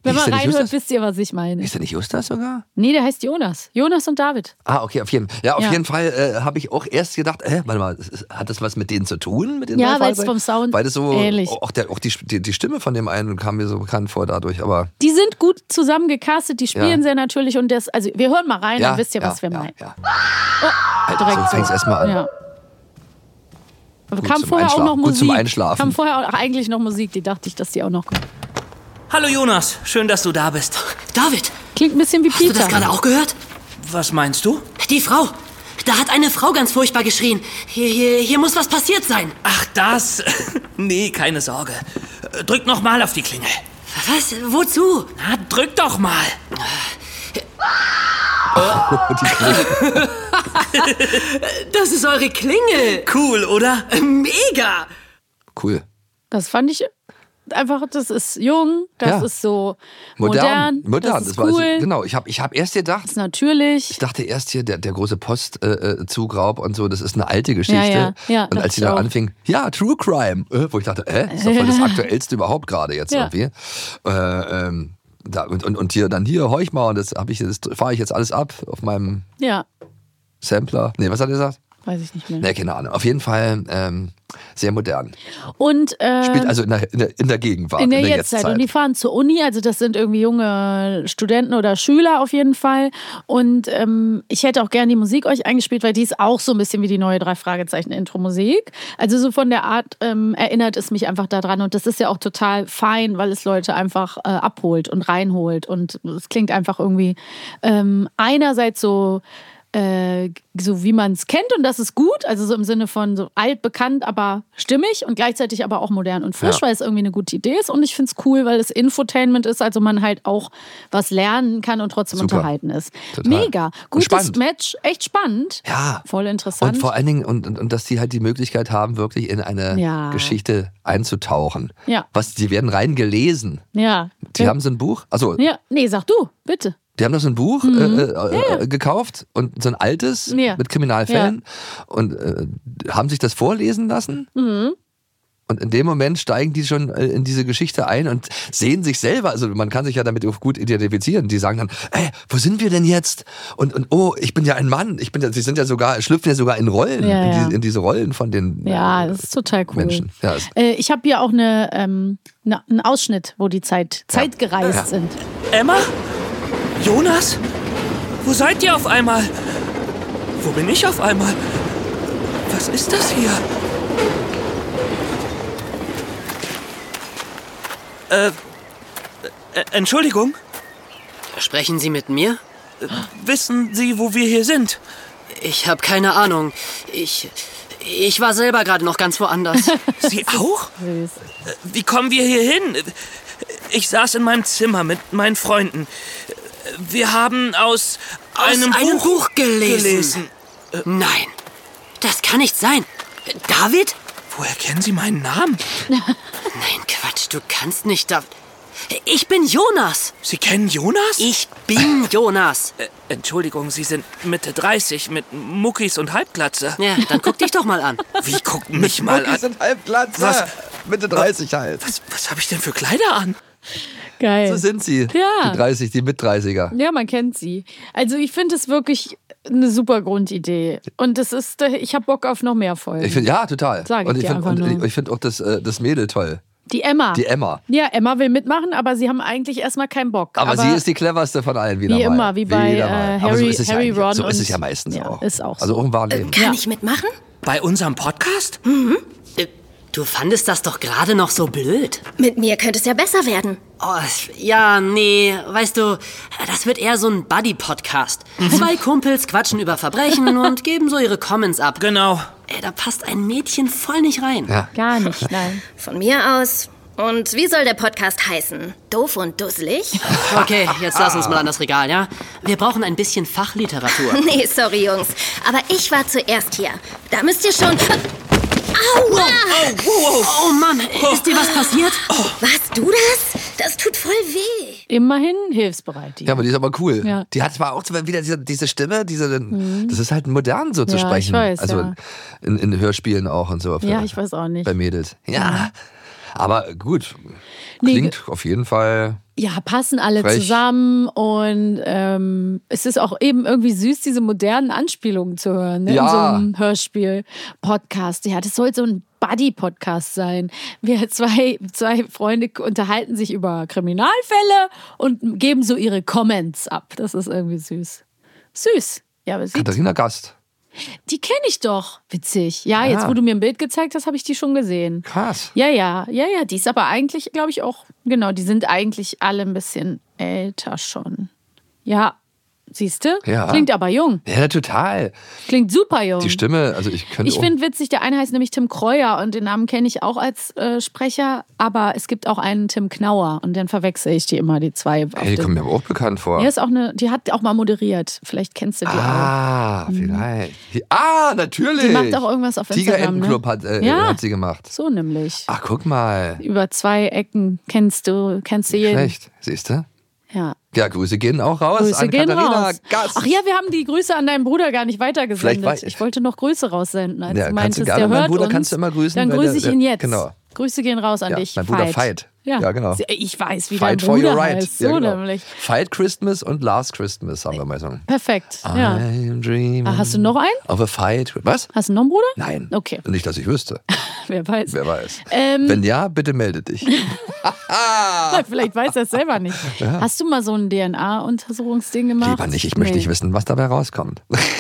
Wenn Hieß man der nicht reinhört, Justus? wisst ihr, was ich meine. Ist der nicht Justus sogar? Nee, der heißt Jonas. Jonas und David. Ah, okay, auf jeden Fall. Ja, auf Ja. jeden Fall äh, habe ich auch erst gedacht, äh, warte mal, hat das was mit denen zu tun? Mit den Ja, drei weil es Fragezeichen? vom Sound Weil das so, ähnlich. auch, der, auch die, die, die Stimme von dem einen kam mir so bekannt vor dadurch, aber Die sind gut zusammen gecastet, die spielen Ja. sehr natürlich und das, also wir hören mal rein, ja, dann wisst ihr, ja, was wir ja, meinen. Ja. Oh, Alter, direkt so fängt's erstmal an. Ja. Aber Gut kam zum vorher auch Einschlafen. noch Gut Musik. zum Einschlafen. Kam vorher auch eigentlich noch Musik, die dachte ich, dass die auch noch kommt. Hallo Jonas, schön, dass du da bist. David, Klingt ein bisschen wie hast du Peter. das gerade auch gehört? Was meinst du? Die Frau. Da hat eine Frau ganz furchtbar geschrien. Hier, hier, hier muss was passiert sein. Ach, das? Nee, keine Sorge. Drück noch mal auf die Klingel. Was? Wozu? Na, drück doch mal. Das ist eure Klingel. Cool, oder? Mega. Cool. Das fand ich einfach, das ist jung, das Ja. ist so Modern. modern, Modern. das ist war cool, also, genau, ich habe ich hab erst gedacht, das ist natürlich. ich dachte erst hier, der, der große Postzugraub äh, und so, das ist eine alte Geschichte. Ja, ja. Ja, und dachte als sie ich dann auch. anfing, ja, True Crime, äh, wo ich dachte, äh, ist doch voll das Aktuellste überhaupt gerade jetzt Ja. irgendwie. Äh, ähm, da, und, und, und hier dann hier, horch mal, und das, hab ich, das fahre ich jetzt alles ab auf meinem Ja, Sampler. Nee, was hat er gesagt? weiß ich nicht mehr. Nee, keine Ahnung. Auf jeden Fall ähm, sehr modern. Und ähm, Spielt also in der, in der, in der Gegenwart, in der, in der Jetztzeit. Jetztzeit. Und die fahren zur Uni, also das sind irgendwie junge Studenten oder Schüler auf jeden Fall. Und ähm, ich hätte auch gerne die Musik euch eingespielt, weil die ist auch so ein bisschen wie die neue drei Fragezeichen Intro-Musik. Also so von der Art ähm, erinnert es mich einfach daran. Und das ist ja auch total fein, weil es Leute einfach äh, abholt und reinholt. Und es klingt einfach irgendwie ähm, einerseits so äh, so wie man es kennt und das ist gut, also so im Sinne von so altbekannt, aber stimmig und gleichzeitig aber auch modern und frisch, Ja. weil es irgendwie eine gute Idee ist und ich finde es cool, weil es Infotainment ist, also man halt auch was lernen kann und trotzdem Super. unterhalten ist. Total. Mega, gutes spannend. Match, echt spannend. Ja. Voll interessant. Und vor allen Dingen, und, und, und dass die halt die Möglichkeit haben, wirklich in eine Ja. Geschichte einzutauchen. Ja. Was, die werden rein gelesen. ja. Die ja. haben so ein Buch, also ja, nee, sag du, bitte. die haben doch so ein Buch äh, äh, äh, gekauft und so ein altes Ja. mit Kriminalfällen und äh, haben sich das vorlesen lassen. Mhm. Und in dem Moment steigen die schon äh, in diese Geschichte ein und sehen sich selber, also man kann sich ja damit auch gut identifizieren. Die sagen dann, ey, wo sind wir denn jetzt? Und, und oh, ich bin ja ein Mann. Ich bin ja, sie sind ja sogar, schlüpfen ja sogar in Rollen, Ja, in, ja. die, in diese Rollen von den Ja, äh, das ist total cool. Menschen. Ja, ist, Äh, ich habe hier auch eine, ähm, eine, einen Ausschnitt, wo die Zeit, zeitgereist Ja. sind. Emma? Jonas? Wo seid ihr auf einmal? Wo bin ich auf einmal? Was ist das hier? Äh, äh Entschuldigung, Sprechen Sie mit mir? wissen Sie, wo wir hier sind? Ich habe keine Ahnung. Ich, ich war selber gerade noch ganz woanders. Sie auch? Süß. Wie kommen wir hier hin? Ich saß in meinem Zimmer mit meinen Freunden. Wir haben aus, Aus einem, einem Buch, Buch gelesen. gelesen. Nein, das kann nicht sein. David? Woher kennen Sie meinen Namen? Nein, Quatsch, du kannst nicht David. Ich bin Jonas. Sie kennen Jonas? Ich bin Jonas. Äh, Entschuldigung, Sie sind Mitte dreißig mit Muckis und Halbglatze. Ja, dann guck dich doch mal an. Wie gucken mich mal an? sind Halbglatze. Was? Mitte dreißig halt. Was, was habe ich denn für Kleider an? Geil. So sind sie. Ja. Die dreißig, die Mit-dreißiger. Ja, man kennt sie. Also ich finde es wirklich eine super Grundidee. Und das ist, ich habe Bock auf noch mehr Folgen. Ich find, ja, total. Sag ich und ich dir finde einfach nur. ich find auch das, äh, das Mädel toll. Die Emma. Die Emma. Ja, Emma will mitmachen, aber sie haben eigentlich erstmal keinen Bock. Aber, sie ist die cleverste von allen wieder wie mal. immer, wie bei Wieder äh, mal. Aber Harry, so ist es ja Harry eigentlich. Ron. So ist und, es ja meistens ja, auch. Ist auch Also so. auch im wahren Leben. Kann Ja. ich mitmachen? Bei unserem Podcast? Äh, Du fandest das doch gerade noch so blöd. Mit mir könnte es ja besser werden. Oh, ja, nee, weißt du, das wird eher so ein Buddy-Podcast. Zwei Kumpels quatschen über Verbrechen und geben so ihre Comments ab. Genau. Ey, da passt ein Mädchen voll nicht rein. Ja. Gar nicht, nein. Von mir aus. Und wie soll der Podcast heißen? Doof und dusselig? Okay, jetzt lass uns mal an das Regal, ja? Wir brauchen ein bisschen Fachliteratur. Nee, sorry, Jungs. Aber ich war zuerst hier. Da müsst ihr schon... Aua! Oh Mann, ist dir was passiert? Warst du das? Das tut voll weh. Immerhin hilfsbereit. Die. Ja, aber die ist aber cool. Ja. Die hat zwar auch wieder diese, diese Stimme, diese, das ist halt modern so zu Ja, sprechen. ich weiß, also ja. in, in Hörspielen auch und so. Ja, ich weiß auch nicht. Bei Mädels. Ja, aber gut. Nee, Klingt auf jeden Fall Ja, passen alle Frech. zusammen und ähm, es ist auch eben irgendwie süß, diese modernen Anspielungen zu hören, ne? Ja. In so einem Hörspiel-Podcast. Ja, das soll so ein Buddy-Podcast sein. Wir zwei, zwei Freunde unterhalten sich über Kriminalfälle und geben so ihre Comments ab. Das ist irgendwie süß. Süß. Ja, aber sieht, Katharina Gast. die kenne ich doch. Witzig. Ja, jetzt Ja. wo du mir ein Bild gezeigt hast, habe ich die schon gesehen. Krass. Ja, ja, ja, ja. Die ist aber eigentlich, glaube ich, auch, genau, die sind eigentlich alle ein bisschen älter schon. Ja, siehst du? Ja. Klingt aber jung. Ja, total. Klingt super jung. Die Stimme, also ich könnte Ich auch- finde witzig, der eine heißt nämlich Tim Kreuer und den Namen kenne ich auch als äh, Sprecher, aber es gibt auch einen Tim Knauer und dann verwechsel ich die immer, die zwei. auf Hey, die den- kommen mir aber auch bekannt vor. Ja, ist auch eine, die hat auch mal moderiert. Vielleicht kennst du die Ah, vielleicht. Ah, natürlich. auch. Die macht auch irgendwas auf Instagram, Tigerentenclub ne? hat, äh, Ja. hat sie gemacht. So nämlich. Ach, guck mal. Über zwei Ecken kennst du, kennst du jeden. Schlecht. Siehst du? Ja. Ja, Grüße gehen auch raus Grüße an gehen Katharina raus. Gast. Ach ja, wir haben die Grüße an deinen Bruder gar nicht weitergesendet. Vielleicht war- Ich wollte noch Grüße raussenden, als Ja, du kannst du meintest, gerne. der Mein hört Bruder uns. kannst du immer grüßen, Dann weil grüße der- ich ihn der- jetzt. genau. Grüße gehen raus an Ja, dich. mein Bruder Veit. Ja. Ja, genau. Ich weiß, wie Fight dein for Bruder your right. heißt. Ja, So genau. nämlich. Fight Christmas und Last Christmas, sagen wir mal so. Perfekt. Ja. I'm dreaming Ah, hast du noch einen? of a fight. Was? Hast du noch einen Bruder? Nein. Okay. Nicht, dass ich wüsste. Wer weiß. Wer weiß. Ähm, Wenn ja, bitte melde dich. Vielleicht weiß er es selber nicht. Hast du mal so ein D N A-Untersuchungsding gemacht? Lieber nicht, ich möchte Nee. nicht wissen, was dabei rauskommt.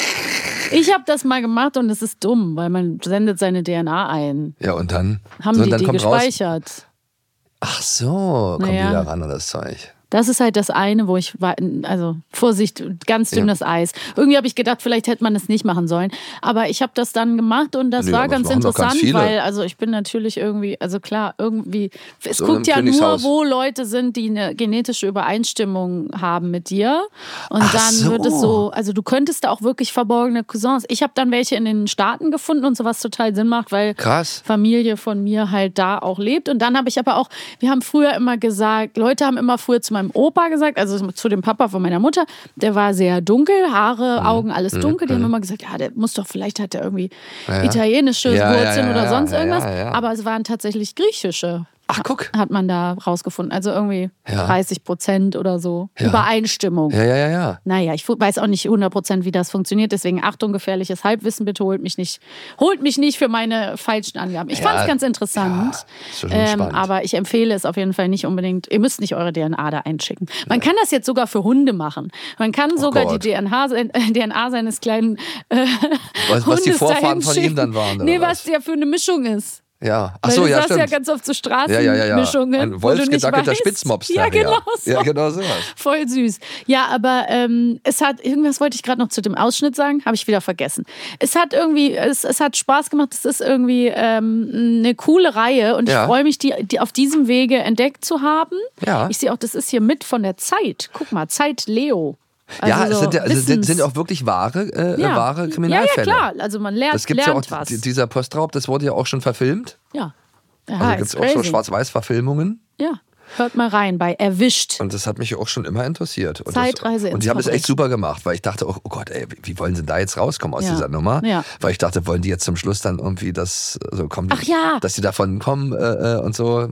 Ich habe das mal gemacht und es ist dumm, weil man sendet seine D N A ein. Ja, und dann? Haben so, und die dann die kommt raus. gespeichert? Ach so, kommt Naja. die da ran an das Zeug. Das ist halt das eine, wo ich, war- also Vorsicht, ganz dünnes Eis. Irgendwie habe ich gedacht, vielleicht hätte man das nicht machen sollen. Aber ich habe das dann gemacht und das Nee, war aber das ganz machen doch interessant, ganz viele. weil also ich bin natürlich irgendwie, also klar, irgendwie, es So guckt im ja nur, Königshaus. wo Leute sind, die eine genetische Übereinstimmung haben mit dir. Und Ach dann so. wird es so, also du könntest da auch wirklich verborgene Cousins. Ich habe dann welche in den Staaten gefunden und sowas total Sinn macht, weil Krass. Familie von mir halt da auch lebt. Und dann habe ich aber auch, wir haben früher immer gesagt, Leute haben immer früher zu meinem Opa gesagt, also zu dem Papa von meiner Mutter, der war sehr dunkel, Haare, Mhm. Augen, alles dunkel. Die haben immer gesagt, ja, der muss doch, vielleicht hat er irgendwie Ja, ja. italienische Ja, ja, Wurzeln ja, oder ja, sonst ja, irgendwas. ja, ja. Aber es waren tatsächlich griechische. Ach, guck. Hat man da rausgefunden. Also irgendwie Ja. dreißig Prozent oder so. Ja. Übereinstimmung. Ja, ja, ja, ja. Naja, ich fu- weiß auch nicht hundert Prozent, wie das funktioniert. Deswegen Achtung, gefährliches Halbwissen, bitte holt mich nicht, holt mich nicht für meine falschen Angaben. Ich Ja, fand es ganz interessant. ja, ist schon ähm, spannend. aber ich empfehle es auf jeden Fall nicht unbedingt. Ihr müsst nicht eure D N A da einschicken. Man kann das jetzt sogar für Hunde machen. Man kann sogar Gott. die D N A, sein- äh, D N A seines kleinen äh, Was, was die Hundes Vorfahren dahin von ihm schicken. dann waren, oder Nee, was was? ja für eine Mischung ist. Ja. Ach Weil so, du ja, sagst stimmt. ja ganz oft so Ja, ja, ja, ja. Straßenmischungen. Ein wo du nicht wolfsgedackelter weißt. Spitzmops Ja, daher. genau so. Ja, genau sowas. Voll süß. Ja, aber ähm, es hat, irgendwas wollte ich gerade noch zu dem Ausschnitt sagen, habe ich wieder vergessen. Es hat irgendwie, es, es hat Spaß gemacht, es ist irgendwie ähm, eine coole Reihe und Ja. ich freue mich, die, die auf diesem Wege entdeckt zu haben. Ja. Ich sehe auch, das ist hier mit von der Zeit. Guck mal, Zeit Leo. ja, es so sind, ja- also sind, Wissens- sind auch wirklich wahre, äh, ja. wahre Kriminalfälle. Ja, ja, klar. Also man lernt, Das gibt's ja lernt auch, was. die- dieser Postraub, das wurde ja auch schon verfilmt. Ja. Ja, Also gibt ist es auch so crazy. Schwarz-Weiß-Verfilmungen. Ja, hört mal rein bei Erwischt. Und das hat mich auch schon immer interessiert. Und Zeitreise das, Und ins die haben das echt Verbrechen. super gemacht, weil ich dachte, oh, oh Gott, ey, wie- wie wollen sie da jetzt rauskommen aus Ja. dieser Nummer? Ja. Weil ich dachte, wollen die jetzt zum Schluss dann irgendwie das, also kommen, Ach ja. dass die davon kommen äh, äh, und so,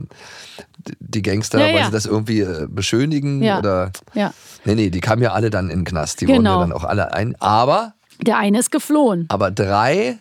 die Gangster, Ja, wollen ja. sie das irgendwie äh, beschönigen? Ja. Oder? Ja. Nee, nee, die kamen ja alle dann in den Knast, die Genau. wurden ja dann auch alle ein. Aber, Der eine ist geflohen. aber drei,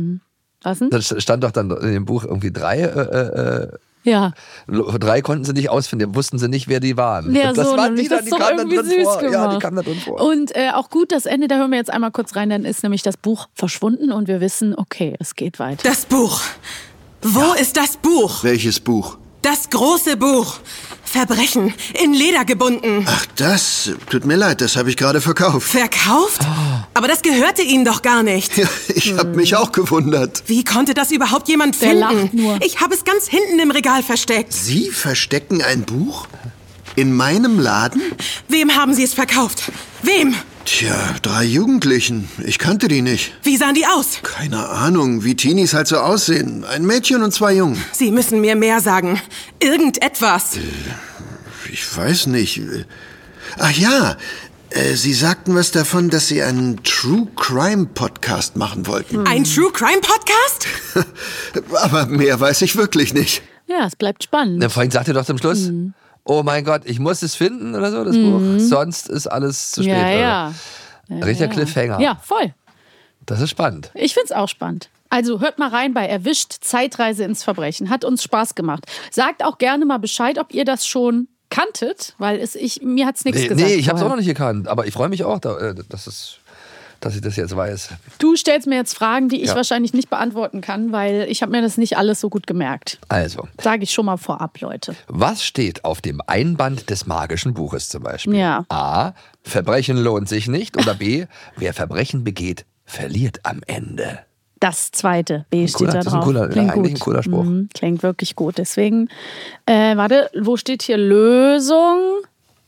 Was denn? das stand doch dann in dem Buch irgendwie drei, äh, äh, Ja. drei konnten sie nicht ausfinden, wussten sie nicht, wer die waren. Ja, Und das so, waren nämlich, die das dann, ist die doch kamen dann irgendwie drin süß vor. Ja, die gemacht. kamen da drin vor. Und äh, auch gut das Ende, da hören wir jetzt einmal kurz rein, dann ist nämlich das Buch verschwunden und wir wissen, okay, es geht weiter. Das Buch. Wo ist das Buch? Welches Buch? Das große Buch. Verbrechen. In Leder gebunden. Ach, das. Tut mir leid, das habe ich gerade verkauft. Verkauft? Aber das gehörte Ihnen doch gar nicht. Ja, ich habe mich auch gewundert. Wie konnte das überhaupt jemand Der finden? lacht nur. Ich habe es ganz hinten im Regal versteckt. Sie verstecken ein Buch? In meinem Laden? Wem haben Sie es verkauft? Wem? Tja, drei Jugendlichen. Ich kannte die nicht. Wie sahen die aus? Keine Ahnung, wie Teenies halt so aussehen. Ein Mädchen und zwei Jungen. Sie müssen mir mehr sagen. Irgendetwas. Ich weiß nicht. Ach ja, äh, Sie sagten was davon, dass Sie einen True Crime Podcast machen wollten. Ein True Crime Podcast? Aber mehr weiß ich wirklich nicht. Ja, es bleibt spannend. Na, vorhin sagt er doch zum Schluss, Mhm. oh mein Gott, ich muss es finden oder so, das mhm. Buch. Sonst ist alles zu spät. Ja, ja. ja Richtiger ja. Cliffhanger. Ja, voll. Das ist spannend. Ich find's auch spannend. Also hört mal rein bei Erwischt, Zeitreise ins Verbrechen. Hat uns Spaß gemacht. Sagt auch gerne mal Bescheid, ob ihr das schon kanntet, weil es, ich, mir hat's nichts nee, gesagt. Nee, ich habe es auch vorher. noch nicht gekannt, aber ich freue mich auch, da, dass, es, dass ich das jetzt weiß. Du stellst mir jetzt Fragen, die ich Ja. wahrscheinlich nicht beantworten kann, weil ich habe mir das nicht alles so gut gemerkt. Also, Sage ich schon mal vorab, Leute. was steht auf dem Einband des magischen Buches zum Beispiel? Ja. A. Verbrechen lohnt sich nicht. Oder B. Wer Verbrechen begeht, verliert am Ende. Das zweite B steht cooler- da das ist ein drauf. cooler- Klingt eigentlich gut. ein cooler Spruch. Mhm, klingt wirklich gut. Deswegen, äh, warte, wo steht hier Lösung?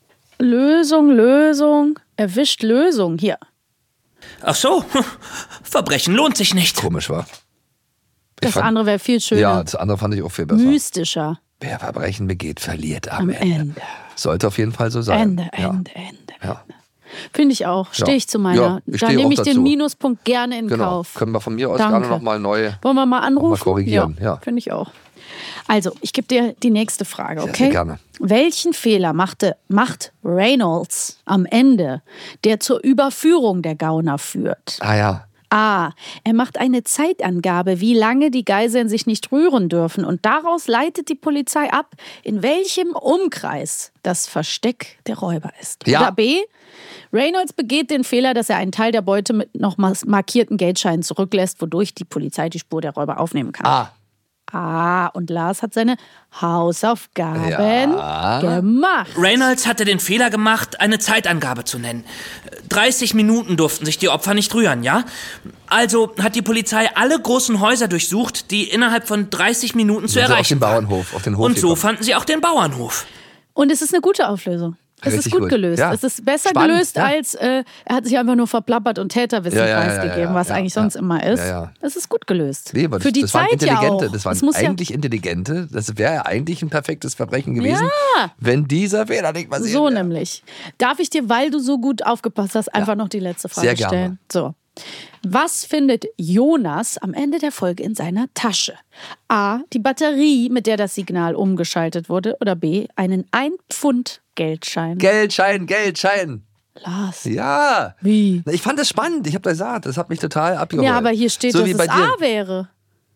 Lösung, Lösung. Erwischt Lösung. Hier. Ach so, Verbrechen lohnt sich nicht. Komisch war. Das andere wäre viel schöner. Ja, das andere fand ich auch viel besser. Mystischer. Wer Verbrechen begeht, verliert am, Am Ende. Ende. Sollte auf jeden Fall so sein. Ende, ja. Ende, Ende. Ja. Finde ich auch. Stehe Ja. ich zu meiner. Ja, ich da stehe nehme auch ich den dazu. Minuspunkt gerne in Genau. Kauf. Können wir von mir aus Danke. gerne nochmal neu. Wollen wir mal anrufen? Mal korrigieren, ja. Finde ich auch. Also, ich gebe dir die nächste Frage, Sehr, okay? sehr gerne. Welchen Fehler machte, macht Reynolds am Ende, der zur Überführung der Gauner führt? Ah ja. A. Er macht eine Zeitangabe, wie lange die Geiseln sich nicht rühren dürfen. Und daraus leitet die Polizei ab, in welchem Umkreis das Versteck der Räuber ist. Ja. Oder B. Reynolds begeht den Fehler, dass er einen Teil der Beute mit noch markierten Geldscheinen zurücklässt, wodurch die Polizei die Spur der Räuber aufnehmen kann. Ah. Ah, und Lars hat seine Hausaufgaben Ja. gemacht. Reynolds hatte den Fehler gemacht, eine Zeitangabe zu nennen. dreißig Minuten durften sich die Opfer nicht rühren, ja? Also hat die Polizei alle großen Häuser durchsucht, die innerhalb von dreißig Minuten zu Sind sie erreichen auf den waren. Bauernhof, auf den Hof Und so gekommen. fanden sie auch den Bauernhof. Und es ist eine gute Auflösung. Es Richtig ist gut, gut. gelöst. Ja. Es ist besser Spannend, gelöst, ja. als äh, er hat sich einfach nur verplappert und Täterwissen Ja, ja, ja, preisgegeben, ja, ja, was ja, eigentlich ja. sonst immer ist. Ja, ja. Es ist gut gelöst. Nee, aber Für die das waren Zeit ja Intelligente. auch. Das waren Es muss ja, eigentlich Intelligente. Das wäre ja eigentlich ein perfektes Verbrechen gewesen, Ja. wenn dieser Fehler nicht passiert so wäre. nämlich. Darf ich dir, weil du so gut aufgepasst hast, einfach noch die letzte Frage Sehr gerne. stellen? So. Was findet Jonas am Ende der Folge in seiner Tasche? A. Die Batterie, mit der das Signal umgeschaltet wurde. Oder B. Einen ein Pfund Geldschein. Geldschein, Geldschein. Lars. Ja. Wie? Ich fand das spannend. Ich habe da gesagt, das hat mich total abgeholt. Ja, aber hier steht, so dass wie es bei dir. A wäre.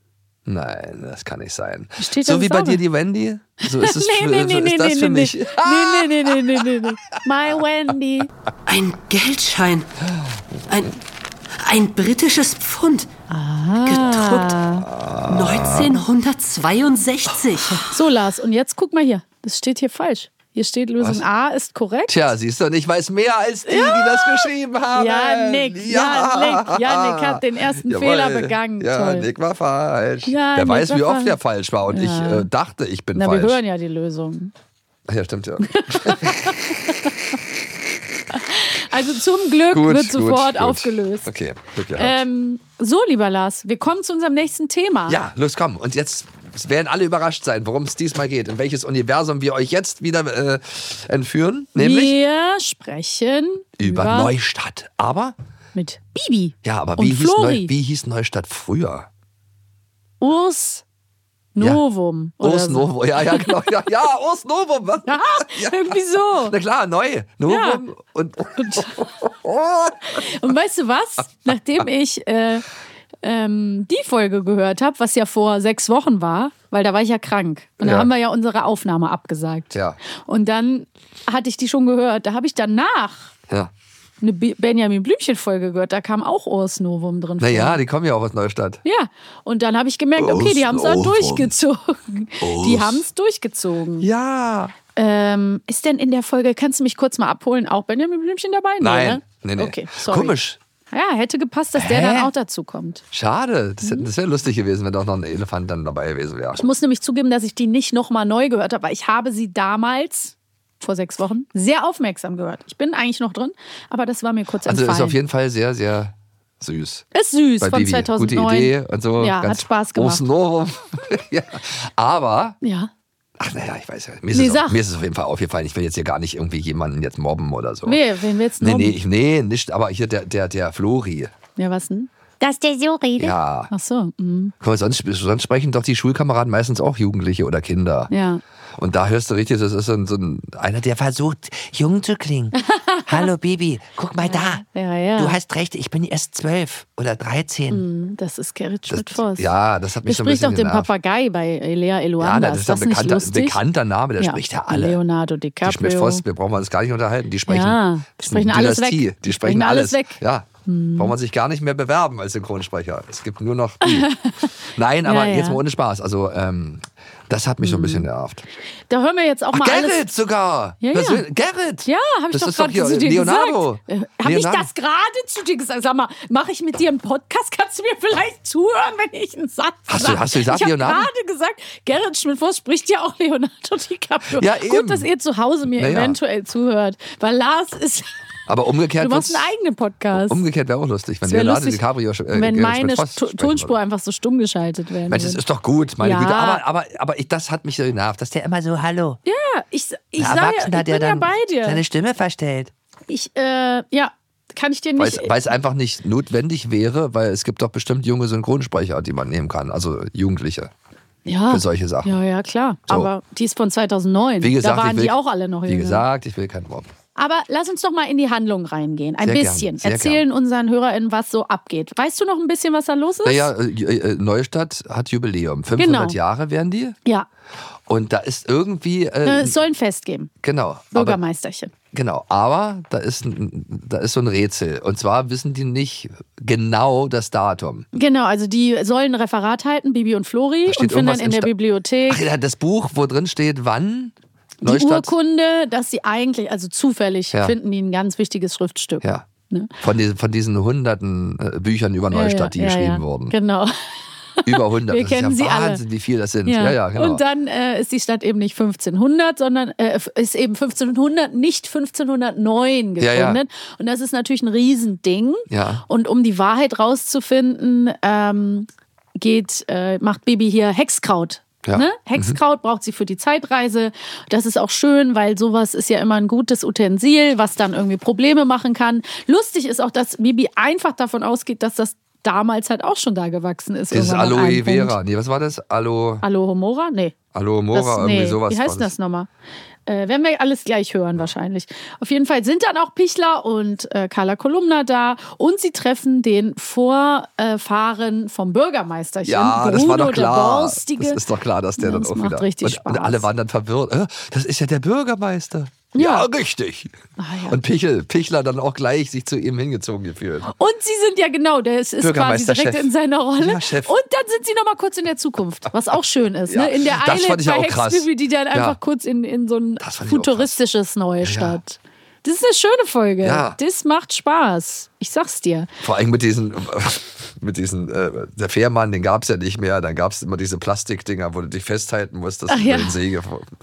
Nein, das kann nicht sein. Steht, so dass wie es bei A dir wäre. die Wendy. So ist es Nee, für, nee, so nee, ist nee, das nee, für nee. mich. Nee, nee, nee, nee, nee, nee. My Wendy. Ein Geldschein. Ein, ein britisches Pfund. Gedruckt neunzehnhundertzweiundsechzig. So, Lars, und jetzt guck mal hier. Das steht hier falsch. Hier steht Lösung Was? A ist korrekt. Tja, siehst du, und ich weiß mehr als die, die das geschrieben haben. Janik, Janik, Janik hat den ersten Jawohl. Fehler begangen. Ja, Toll. Nick war falsch. Ja, Wer Nick weiß, war wie oft falsch. er falsch war. Und Ja. ich äh, dachte, ich bin Na, falsch. wir hören ja die Lösung. Ach ja, stimmt ja. Also zum Glück Gut, wird sofort gut, gut. aufgelöst. Okay, Glück gehabt. Ähm, so, lieber Lars, wir kommen zu unserem nächsten Thema. Ja, los, komm. Und jetzt werden alle überrascht sein, worum es diesmal geht. In welches Universum wir euch jetzt wieder äh, entführen. Nämlich Wir sprechen über, über Neustadt. Aber, mit Bibi ja, aber und wie hieß, Flori. Neu, wie hieß Neustadt früher? Urs Novum. oder Urs so. Novum. Ja, ja, genau. Ja, ja Urs Novum. Was? Ja, irgendwie so. Na klar, neu. Novum. Ja. Und, Und weißt du was? Nachdem ich äh, ähm, die Folge gehört habe, was ja vor sechs Wochen war, weil da war ich ja krank. Und da Ja. haben wir ja unsere Aufnahme abgesagt. Ja. Und dann hatte ich die schon gehört. Da habe ich danach ja. eine Be- Benjamin Blümchen-Folge gehört. Da kam auch Urs Novum drin vor. Naja, die kommen ja auch aus Neustadt. Ja, und dann habe ich gemerkt, okay, die haben es auch Urs Novum. durchgezogen. Die haben es durchgezogen. Ja. Ähm, ist denn in der Folge, kannst du mich kurz mal abholen, auch Benjamin Blümchen dabei? Nee, Nein. ne? Nee, nee. Okay, sorry. Komisch. Ja, hätte gepasst, dass der Hä? dann auch dazu kommt. Schade. Das, hätte- das wäre lustig gewesen, wenn doch noch ein Elefant dann dabei gewesen wäre. Ich muss nämlich zugeben, dass ich die nicht nochmal neu gehört habe, weil ich habe sie damals, vor sechs Wochen, sehr aufmerksam gehört. Ich bin eigentlich noch drin, aber das war mir kurz Also entfallen. ist auf jeden Fall sehr, sehr süß. Ist süß, Bei von Bibi. zweitausendneun. Gute Idee und so. Ja, ganz hat Spaß gemacht. Urs Novum. Ja. Aber, Ja. ach naja, ich weiß ja. Mir ist, Nee, es auch, sag. mir ist es auf jeden Fall aufgefallen. Ich will jetzt hier gar nicht irgendwie jemanden jetzt mobben oder so. Nee, wen willst du nee, noch? nee, ich, nee, nicht. Aber hier der, der, der Flori. Ja, was denn? Dass der so redet? Ja. Ach so, mhm. Guck mal, sonst, sonst sprechen doch die Schulkameraden meistens auch Jugendliche oder Kinder. Ja. Und da hörst du richtig, das ist so ein, so ein einer, der versucht, jung zu klingen. Hallo Bibi, guck mal da. Ja, ja. Du hast recht, ich bin erst zwölf oder dreizehn. Das ist Gerrit Schmidt-Voss. Ja, das hat mich Der so ein spricht bisschen auch den genervt. Papagei bei Lea Eluanda. Ja, das ist, ist das ein nicht bekannter, lustig? bekannter Name, der Ja. spricht ja alle. Leonardo Die DiCaprio. Schmidt-Voss, wir brauchen uns gar nicht unterhalten. Die sprechen, Ja, das ist sprechen eine alles Dynastie. weg. Die sprechen alles weg. Ja, hm. Braucht man sich gar nicht mehr bewerben als Synchronsprecher. Es gibt nur noch die. Nein, aber Ja, ja. jetzt mal ohne Spaß. Also ähm, das hat mich so ein bisschen nervt. Da hören wir jetzt auch Ach, mal Gerrit alles. sogar. Ja, Was ja. will- Gerrit. Ja, habe ich Das doch ist doch gerade hier zu dir Leonardo. gesagt. Äh, Habe ich Leonardo. das gerade zu dir gesagt? Sag mal, mache ich mit dir einen Podcast? Kannst du mir vielleicht zuhören, wenn ich einen Satz Hast du- sage? hast du gesagt, ich habe Leonardo? gerade gesagt, Gerrit Schmidt-Voss spricht ja auch Leonardo DiCaprio. Ja, eben. Gut, dass ihr zu Hause mir Naja. eventuell zuhört. Weil Lars ist... Aber umgekehrt Du machst wird's- einen eigenen Podcast. Umgekehrt wäre auch lustig, wenn Das wär Leonardo lustig, DiCaprio äh, wenn Gerrit meine Schmidt-Voss To- sprechen Tonspur würde. einfach so stumm geschaltet werden Mensch, das würde. ist doch gut, meine Ja. Güte. Aber, aber, aber ich, das hat mich so genervt, dass der immer so Hallo. Ja, ich, ich Ein sage ja, Erwachsener, ich der bin ja dann bei dir. seine Stimme verstellt. Ich, äh, ja, kann ich dir Weil nicht... es, weil es einfach nicht notwendig wäre, weil es gibt doch bestimmt junge Synchronsprecher, die man nehmen kann, also Jugendliche ja. für solche Sachen. Ja, ja, klar. So. Aber die ist von zweitausendneun. Wie gesagt, da waren ich will, die auch alle noch Wie jünger. gesagt, ich will kein Wort. Aber lass uns doch mal in die Handlung reingehen. Ein Sehr bisschen. gern, sehr Erzählen unseren HörerInnen, was so abgeht. Weißt du noch ein bisschen, was da los ist? Naja, äh, äh, Neustadt hat Jubiläum. fünfhundert Genau. Jahre werden die. Ja. Und da ist irgendwie. Äh, Äh, es soll ein Fest geben. genau. Aber, Bürgermeisterchen. genau. Aber da ist, ein, da ist so ein Rätsel. Und zwar wissen die nicht genau das Datum. Genau, also die sollen ein Referat halten, Bibi und Flori, Da steht und sind dann irgendwas in im der Sta- Bibliothek. Ach ja, das Buch, wo drin steht, wann? Die Neustadt. Urkunde, dass sie eigentlich, also zufällig, Ja. finden die ein ganz wichtiges Schriftstück. Ja. Ne? Von diesen, von diesen hunderten äh, Büchern über Neustadt, die ja, ja, geschrieben ja. wurden. Genau. Über hundert. Wir das ist kennen sie ja alle. Wahnsinn, wie viel das sind. Ja, ja, genau. Und dann äh, ist die Stadt eben nicht fünfzehnhundert, sondern äh, ist eben fünfzehnhundert, nicht fünfzehnhundertneun gegründet. Ja, ja. Und das ist natürlich ein Riesending. Ja. Und um die Wahrheit rauszufinden, ähm, geht, äh, macht Bibi hier Hexkraut. Ja. Ne? Hexkraut braucht sie für die Zeitreise. Das ist auch schön, weil sowas ist ja immer ein gutes Utensil, was dann irgendwie Probleme machen kann. Lustig ist auch, dass Bibi einfach davon ausgeht, dass das damals halt auch schon da gewachsen ist. Dieses irgendwann an Aloe einem Punkt. Vera. Nee, was war das? Alo, Alohomora? Nee. Alohomora, Das, irgendwie nee. sowas. Wie war heißt das nochmal? Äh, werden wir alles gleich hören wahrscheinlich. Auf jeden Fall sind dann auch Pichler und äh, Carla Kolumna da und sie treffen den Vorfahren vom Bürgermeisterchen. Ja, das Bruno war doch der klar. Borstige. Das ist doch klar, dass der Ja, dann das auch macht wieder. richtig und, und Spaß. alle waren dann verwirrt. Äh, das ist ja der Bürgermeister. Ja. Ja, richtig. Ah, ja. Und Pichel, Pichler dann auch gleich sich zu ihm hingezogen gefühlt. Und sie sind ja genau, der ist, ist quasi Bürgermeister, direkt Chef. in seiner Rolle. Ja, Chef. Und dann sind sie nochmal kurz in der Zukunft, was auch schön ist. Ja, Ne? In der das Eile fand ich bei auch krass. Hexbibi, die dann Ja. einfach kurz in, in so ein Das fand ich auch futuristisches Neustadt. Das ist eine schöne Folge. Ja. Das macht Spaß. Ich sag's dir. Vor allem mit diesen, mit diesen, äh, der Fährmann, den gab es ja nicht mehr. Dann gab es immer diese Plastikdinger, wo du dich festhalten musstest Ach über ja. den Säge.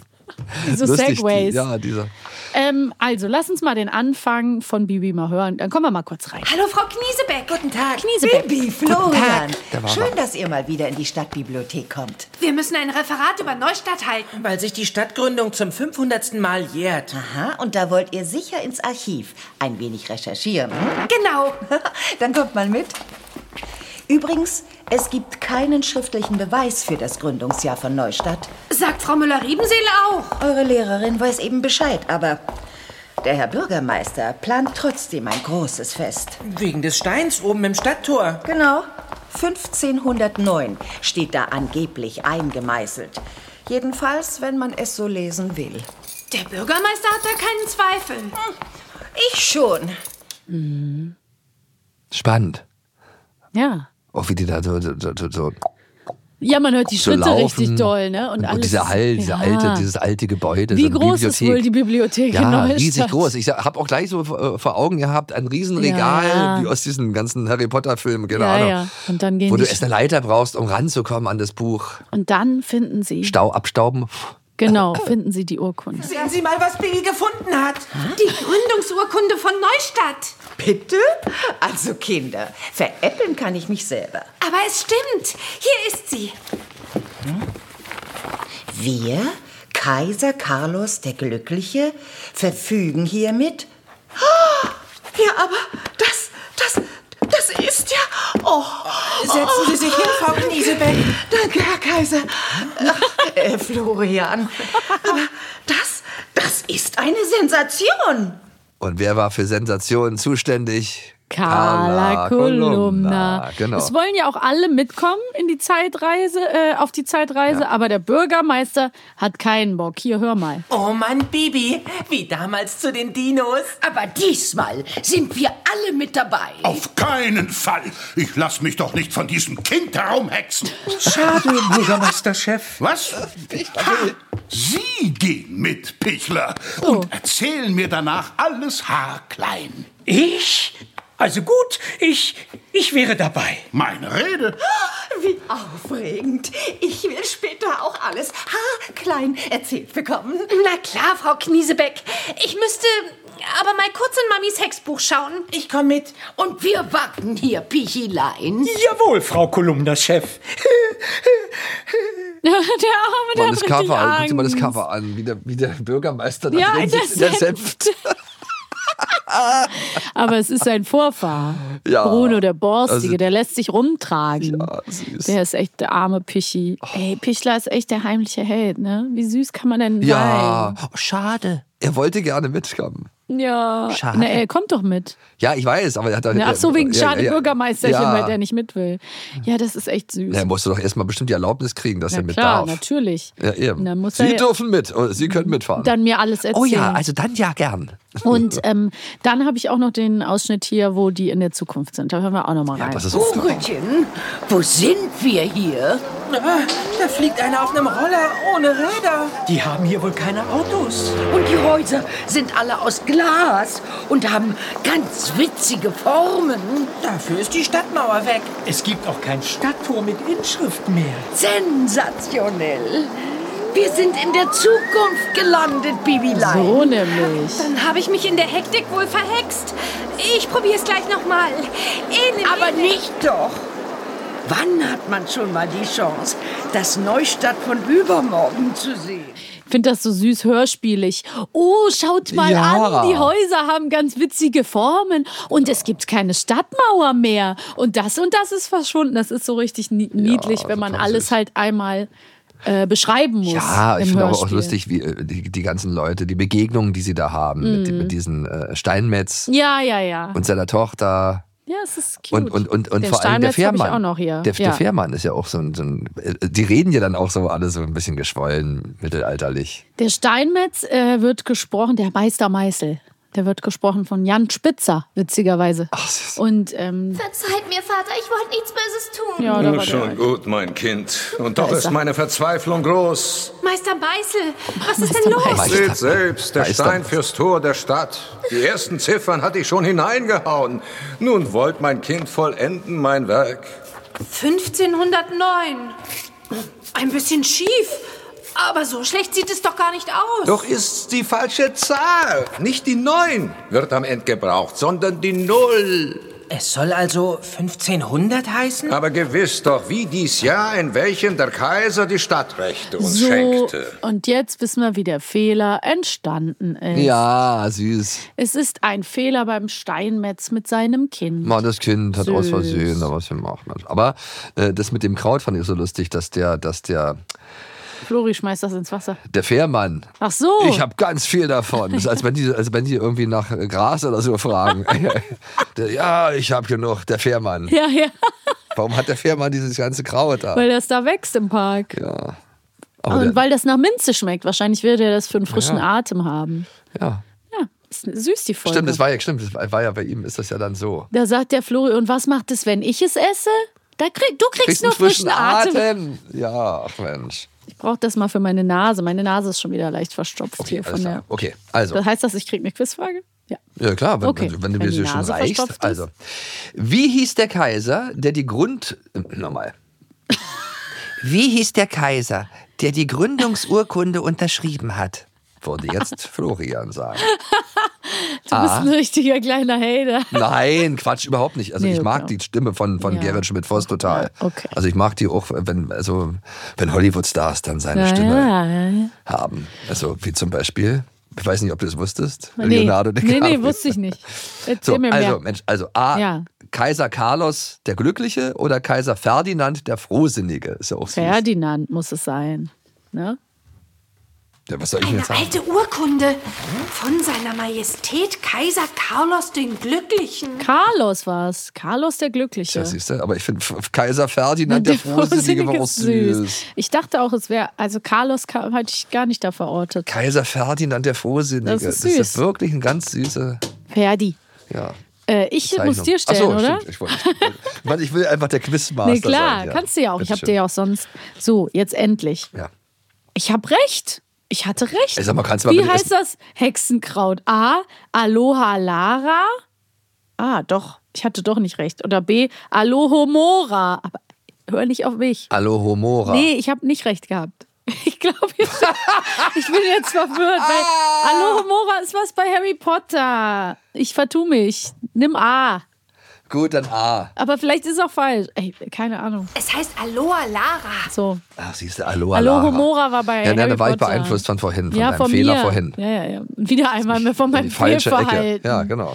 So Lustig, Segways. Die, ja, dieser. Ähm, also, lass uns mal den Anfang von Bibi mal hören. Dann kommen wir mal kurz rein. Hallo, Frau Kniesebeck. Guten Tag. Kniesebeck. Bibi, Florian. Da war Schön, er. dass ihr mal wieder in die Stadtbibliothek kommt. Wir müssen ein Referat über Neustadt halten. Weil sich die Stadtgründung zum fünfhundertsten Mal jährt. Aha, und da wollt ihr sicher ins Archiv ein wenig recherchieren. Hm? Genau. Dann kommt mal mit. Übrigens, es gibt keinen schriftlichen Beweis für das Gründungsjahr von Neustadt. Sagt Frau Müller-Riebenseele auch. Eure Lehrerin weiß eben Bescheid, aber der Herr Bürgermeister plant trotzdem ein großes Fest. Wegen des Steins oben im Stadttor. Genau, fünfzehnhundertneun steht da angeblich eingemeißelt. Jedenfalls, wenn man es so lesen will. Der Bürgermeister hat da keinen Zweifel. Ich schon. Spannend. Ja. Auch wie die da so, so, so, so Ja, man hört die so Schritte laufen. richtig doll, ne? Und, Und, alles, dieser Hall, dieser ja. alte, dieses alte Gebäude. Wie so eine groß ist Bibliothek. wohl die Bibliothek in Ja, Neustadt? riesig groß. Ich habe auch gleich so äh, vor Augen gehabt, ein Riesenregal, Ja, ja. wie aus diesen ganzen Harry Potter Filmen, keine Ja, Ahnung. ja. Und dann gehen Wo die du erst eine Leiter brauchst, um ranzukommen an das Buch. Und dann finden sie, Stau abstauben. genau, finden sie die Urkunde. Sehen Sie mal, was Bibi gefunden hat. Die Gründungsurkunde von Neustadt. Bitte? Also Kinder, veräppeln kann ich mich selber. Aber es stimmt. Hier ist sie. Wir, Kaiser Carlos der Glückliche, verfügen hiermit... Ah, ja, aber das, das, das ist ja... Oh, Setzen Sie sich hin, Frau Kniesebeck. Danke, Herr Kaiser. Ach, äh, Florian, aber das, das ist eine Sensation. Und wer war für Sensationen zuständig? Carla Kolumna. Genau. Es wollen ja auch alle mitkommen in die Zeitreise, äh, auf die Zeitreise, ja. aber der Bürgermeister hat keinen Bock. Hier, hör mal. Oh Mann, Bibi, wie damals zu den Dinos. Aber diesmal sind wir alle mit dabei. Auf keinen Fall. Ich lass mich doch nicht von diesem Kind herumhexen. Schade, Bürgermeisterchef. Was? Ha, Sie gehen mit, Pichler, Oh. und erzählen mir danach alles haarklein. Ich? Also gut, ich, ich wäre dabei. Meine Rede. Wie aufregend. Ich will später auch alles haarklein erzählt bekommen. Na klar, Frau Kniesebeck. Ich müsste aber mal kurz in Mamis Hexbuch schauen. Ich komme mit. Und wir warten hier, Pichilein. Jawohl, Frau Kolumna-Chef. Der Arme, der Mal hat das richtig Cover an, guck dir mal das Angst. Cover an, wie der, wie der Bürgermeister da Ja, drin in der sitzt, in der Senft. Senft. Aber es ist sein Vorfahr. Ja. Bruno, der Borstige, Also- der lässt sich rumtragen. Ja, süß. Der ist echt der arme Pichi. Ey, Pichler ist echt der heimliche Held, ne? Wie süß kann man denn Ja, oh, schade. Er wollte gerne mitkommen. sein? Ja. Schade. Na, er kommt doch mit. Ja, ich weiß, aber er hat... Na, ach so, wegen ja, schade ja, Bürgermeisterchen, ja. weil der nicht mit will. Ja, das ist echt süß. Na, er musste doch erstmal bestimmt die Erlaubnis kriegen, dass Na er mit klar, darf. natürlich. Ja, eben. Und dann muss Sie er dürfen mit, oder Sie können mitfahren. dann mir alles erzählen. Oh ja, also dann ja gern. Und ähm, dann habe ich auch noch den Ausschnitt hier, wo die in der Zukunft sind. Da hören wir auch noch mal rein. Ja, das ist Hugelchen, wo sind wir hier? Ah, da fliegt einer auf einem Roller ohne Räder. Die haben hier wohl keine Autos. Und die Häuser sind alle aus Glas und haben ganz witzige Formen. Dafür ist die Stadtmauer weg. Es gibt auch kein Stadttor mit Inschrift mehr. Sensationell. Wir sind in der Zukunft gelandet, Bibilein. So nämlich. Dann habe ich mich in der Hektik wohl verhext. Ich probiere es gleich nochmal. Aber nicht doch. Wann hat man schon mal die Chance, das Neustadt von übermorgen zu sehen? Ich finde das so süß hörspielig. Oh, schaut mal Ja. an, die Häuser haben ganz witzige Formen und es gibt keine Stadtmauer mehr. Und das und das ist verschwunden. Das ist so richtig nie- niedlich, wenn man total alles süß. halt einmal äh, beschreiben muss. Ja, ich im finde aber auch Hörspiel. lustig, wie äh, die, die ganzen Leute, die Begegnungen, die sie da haben mit, mit diesen äh, Steinmetz Ja, ja, ja. und seiner Tochter. Ja, es ist cute. Und, und, und, und Den vor allem der Steinmetz hab ich Fährmann. auch noch hier. Der, Ja. der Fährmann ist ja auch so ein, so ein. Die reden ja dann auch so alle so ein bisschen geschwollen, mittelalterlich. Der Steinmetz äh, wird gesprochen, der Meister Meißel. Der wird gesprochen von Jan Spitzer, witzigerweise. Ach, süß. Und ähm, Verzeiht mir, Vater, ich wollte nichts Böses tun. ja, da Nur war schon der. gut, mein Kind. Und doch ist ist er. meine Verzweiflung groß. Meister Beißel, was ist Meister denn los? Meister. Seht selbst, der Meister. Stein fürs Tor der Stadt. Die ersten Ziffern hatte ich schon hineingehauen. Nun wollt mein Kind vollenden mein Werk. fünfzehnhundertneun. Ein bisschen schief. Aber so schlecht sieht es doch gar nicht aus. Doch ist's die falsche Zahl. Nicht die neun wird am Ende gebraucht, sondern die Null. Es soll also fünfzehnhundert heißen? Aber gewiss doch, wie dies Jahr, in welchem der Kaiser die Stadtrechte uns So, schenkte. und jetzt wissen wir, wie der Fehler entstanden ist. Ja, süß. Es ist ein Fehler beim Steinmetz mit seinem Kind. Mann, das Kind hat Süß. aus Versehen da was gemacht. Mensch. Aber äh, das mit dem Kraut fand ich so lustig, dass der, dass der, Flori schmeißt das ins Wasser. der Fährmann. Ach so. Ich habe ganz viel davon. Das ist, als wenn die, als wenn die irgendwie nach Gras oder so fragen. Der, ja, ich habe genug. Der Fährmann. Ja, ja, Warum hat der Fährmann dieses ganze Kraut da? weil das da wächst im Park. Ja. Aber Und der, weil das nach Minze schmeckt. Wahrscheinlich wird er das für einen frischen Ja. Atem haben. ja. Ja, ist süß die Folge. Stimmt, das war ja stimmt. Das war, war ja bei ihm ist das ja dann so. Da sagt der Flori, und was macht es, wenn ich es esse? Da krieg, du kriegst, Kriegst nur einen frischen frischen Atem. Atem. Ja, ach Mensch. Ich brauche das mal für meine Nase. Meine Nase ist schon wieder leicht verstopft Okay, hier alles von klar. der. Okay, also. Das heißt das, ich kriege eine Quizfrage? Ja. Ja klar, wenn, Okay, wenn, wenn du wenn mir die sie schon Nase reichst. verstopft ist. Also, wie hieß der Kaiser, der die Grund... äh, Nochmal. Wie hieß der Kaiser, der die Gründungsurkunde unterschrieben hat? Würde jetzt Florian sagen. Du bist ein richtiger kleiner Hater. Nein, Quatsch, überhaupt nicht. Also Nee, ich mag okay. die Stimme von, von Ja. Gerrit Schmidt-Voss total. Ja, okay. Also ich mag die auch, wenn, also, wenn Hollywood-Stars dann seine Ja, Stimme ja, ja. haben. Also wie zum Beispiel Ich weiß nicht, ob du es wusstest. Nee. Leonardo DiCaprio. Nee, nee, wusste ich nicht. Erzähl So, mir mehr. also, Mensch, also A, Ja. Kaiser Carlos der Glückliche oder Kaiser Ferdinand der Frohsinnige? Ist ja auch süß. Ferdinand muss es sein. Ne? Ja, was soll ich denn Eine jetzt sagen? alte Urkunde von seiner Majestät Kaiser Carlos den Glücklichen. Carlos war es. Carlos der Glückliche. Ja, siehst du, aber ich finde Kaiser Ferdinand der, der Frohsinnige war auch süß. Ich dachte auch, es wäre, also Carlos ka- hatte ich gar nicht da verortet. Kaiser Ferdinand der Frohsinnige. Das ist süß. Das ist ja wirklich ein ganz süßer. Ferdi. Ja. Äh, ich Zeichnung. muss dir stellen, Ach so, oder? Stimmt. Ich, wollte, ich, Mann, ich will einfach der Quizmaster Nee, klar, sein. Ja. kannst du ja auch. Ich habe Bitteschön. dir ja auch sonst. So, jetzt endlich. Ja. Ich habe recht. Ich hatte recht. Ey, sag mal, kannst du mal Wie bitte heißt das? Hexenkraut. A. Aloha Lara. Ah, doch. Ich hatte doch nicht recht. Oder B. Alohomora. Aber hör nicht auf mich. Alohomora. Nee, ich habe nicht recht gehabt. Ich glaube, jetzt, ich bin jetzt verwirrt, weil Alohomora ist was bei Harry Potter. Ich vertue mich. Nimm A. Gut, dann A. Aber vielleicht ist es auch falsch. Ey, keine Ahnung. Es heißt Aloha Lara. So. Ach, siehst du, Aloha Alohomora war bei Ja, Harry da war ich Potter. beeinflusst von vorhin, von ja, deinem von Fehler mir. vorhin. Ja, ja, ja. Wieder einmal mehr von In meinem die falsche Ecke. Fehlverhalten. Ja, genau.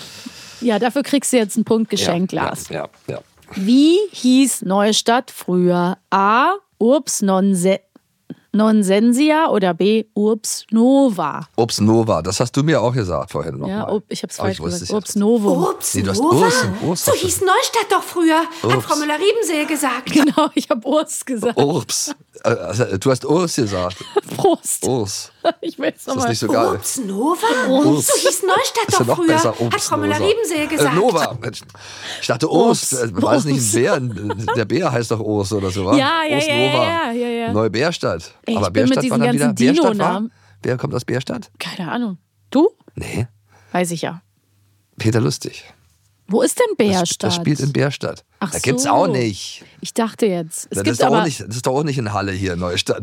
Ja, dafür kriegst du jetzt einen Punkt geschenkt, ja, Lars. Ja, ja, ja. Wie hieß Neustadt früher? A. Urbs Nonse Nonsensia oder B. Urbs Nova? Urbs Nova, das hast du mir auch gesagt vorhin noch Ja, mal. Ub, ich hab's Aber falsch ich wusste gesagt. es Urbs Novo. Urbs Nee, du hast Nova? Urs, Urs So hast du- hieß Neustadt doch früher, hat Urbs. Frau Müller-Riebensee gesagt. Genau, ich habe Urs gesagt. Urbs. Äh, Also, du hast Urs gesagt. Prost. Urs. Ich will es Ist das nochmal. nicht so geil? Urbs Nova? Urbs. So hieß Neustadt Ist ja doch noch früher, besser. hat Urbs Frau Nova. Müller-Riebensee gesagt. Äh, Nova. Mensch. Ich dachte Urs. Urbs. Äh, War es nicht ein Bär? Der Bär heißt doch Urs oder so, wa? Ja, ja, Urs ja, Nova. ja, ja, ja. Neubärstadt. Ey, ich Aber bin mit Bärstadt diesen war dann wieder. ganzen Bärstadt war? Dino-Namen. Wer kommt aus Bärstadt? Keine Ahnung. Du? Nee. Weiß ich ja. Peter Lustig. Wo ist denn Das, Bärstadt? das spielt in Bärstadt. Ach Da gibt's so. auch nicht. Ich dachte jetzt. Es das, gibt ist doch aber, auch nicht, das ist doch auch nicht in Halle hier in Neustadt.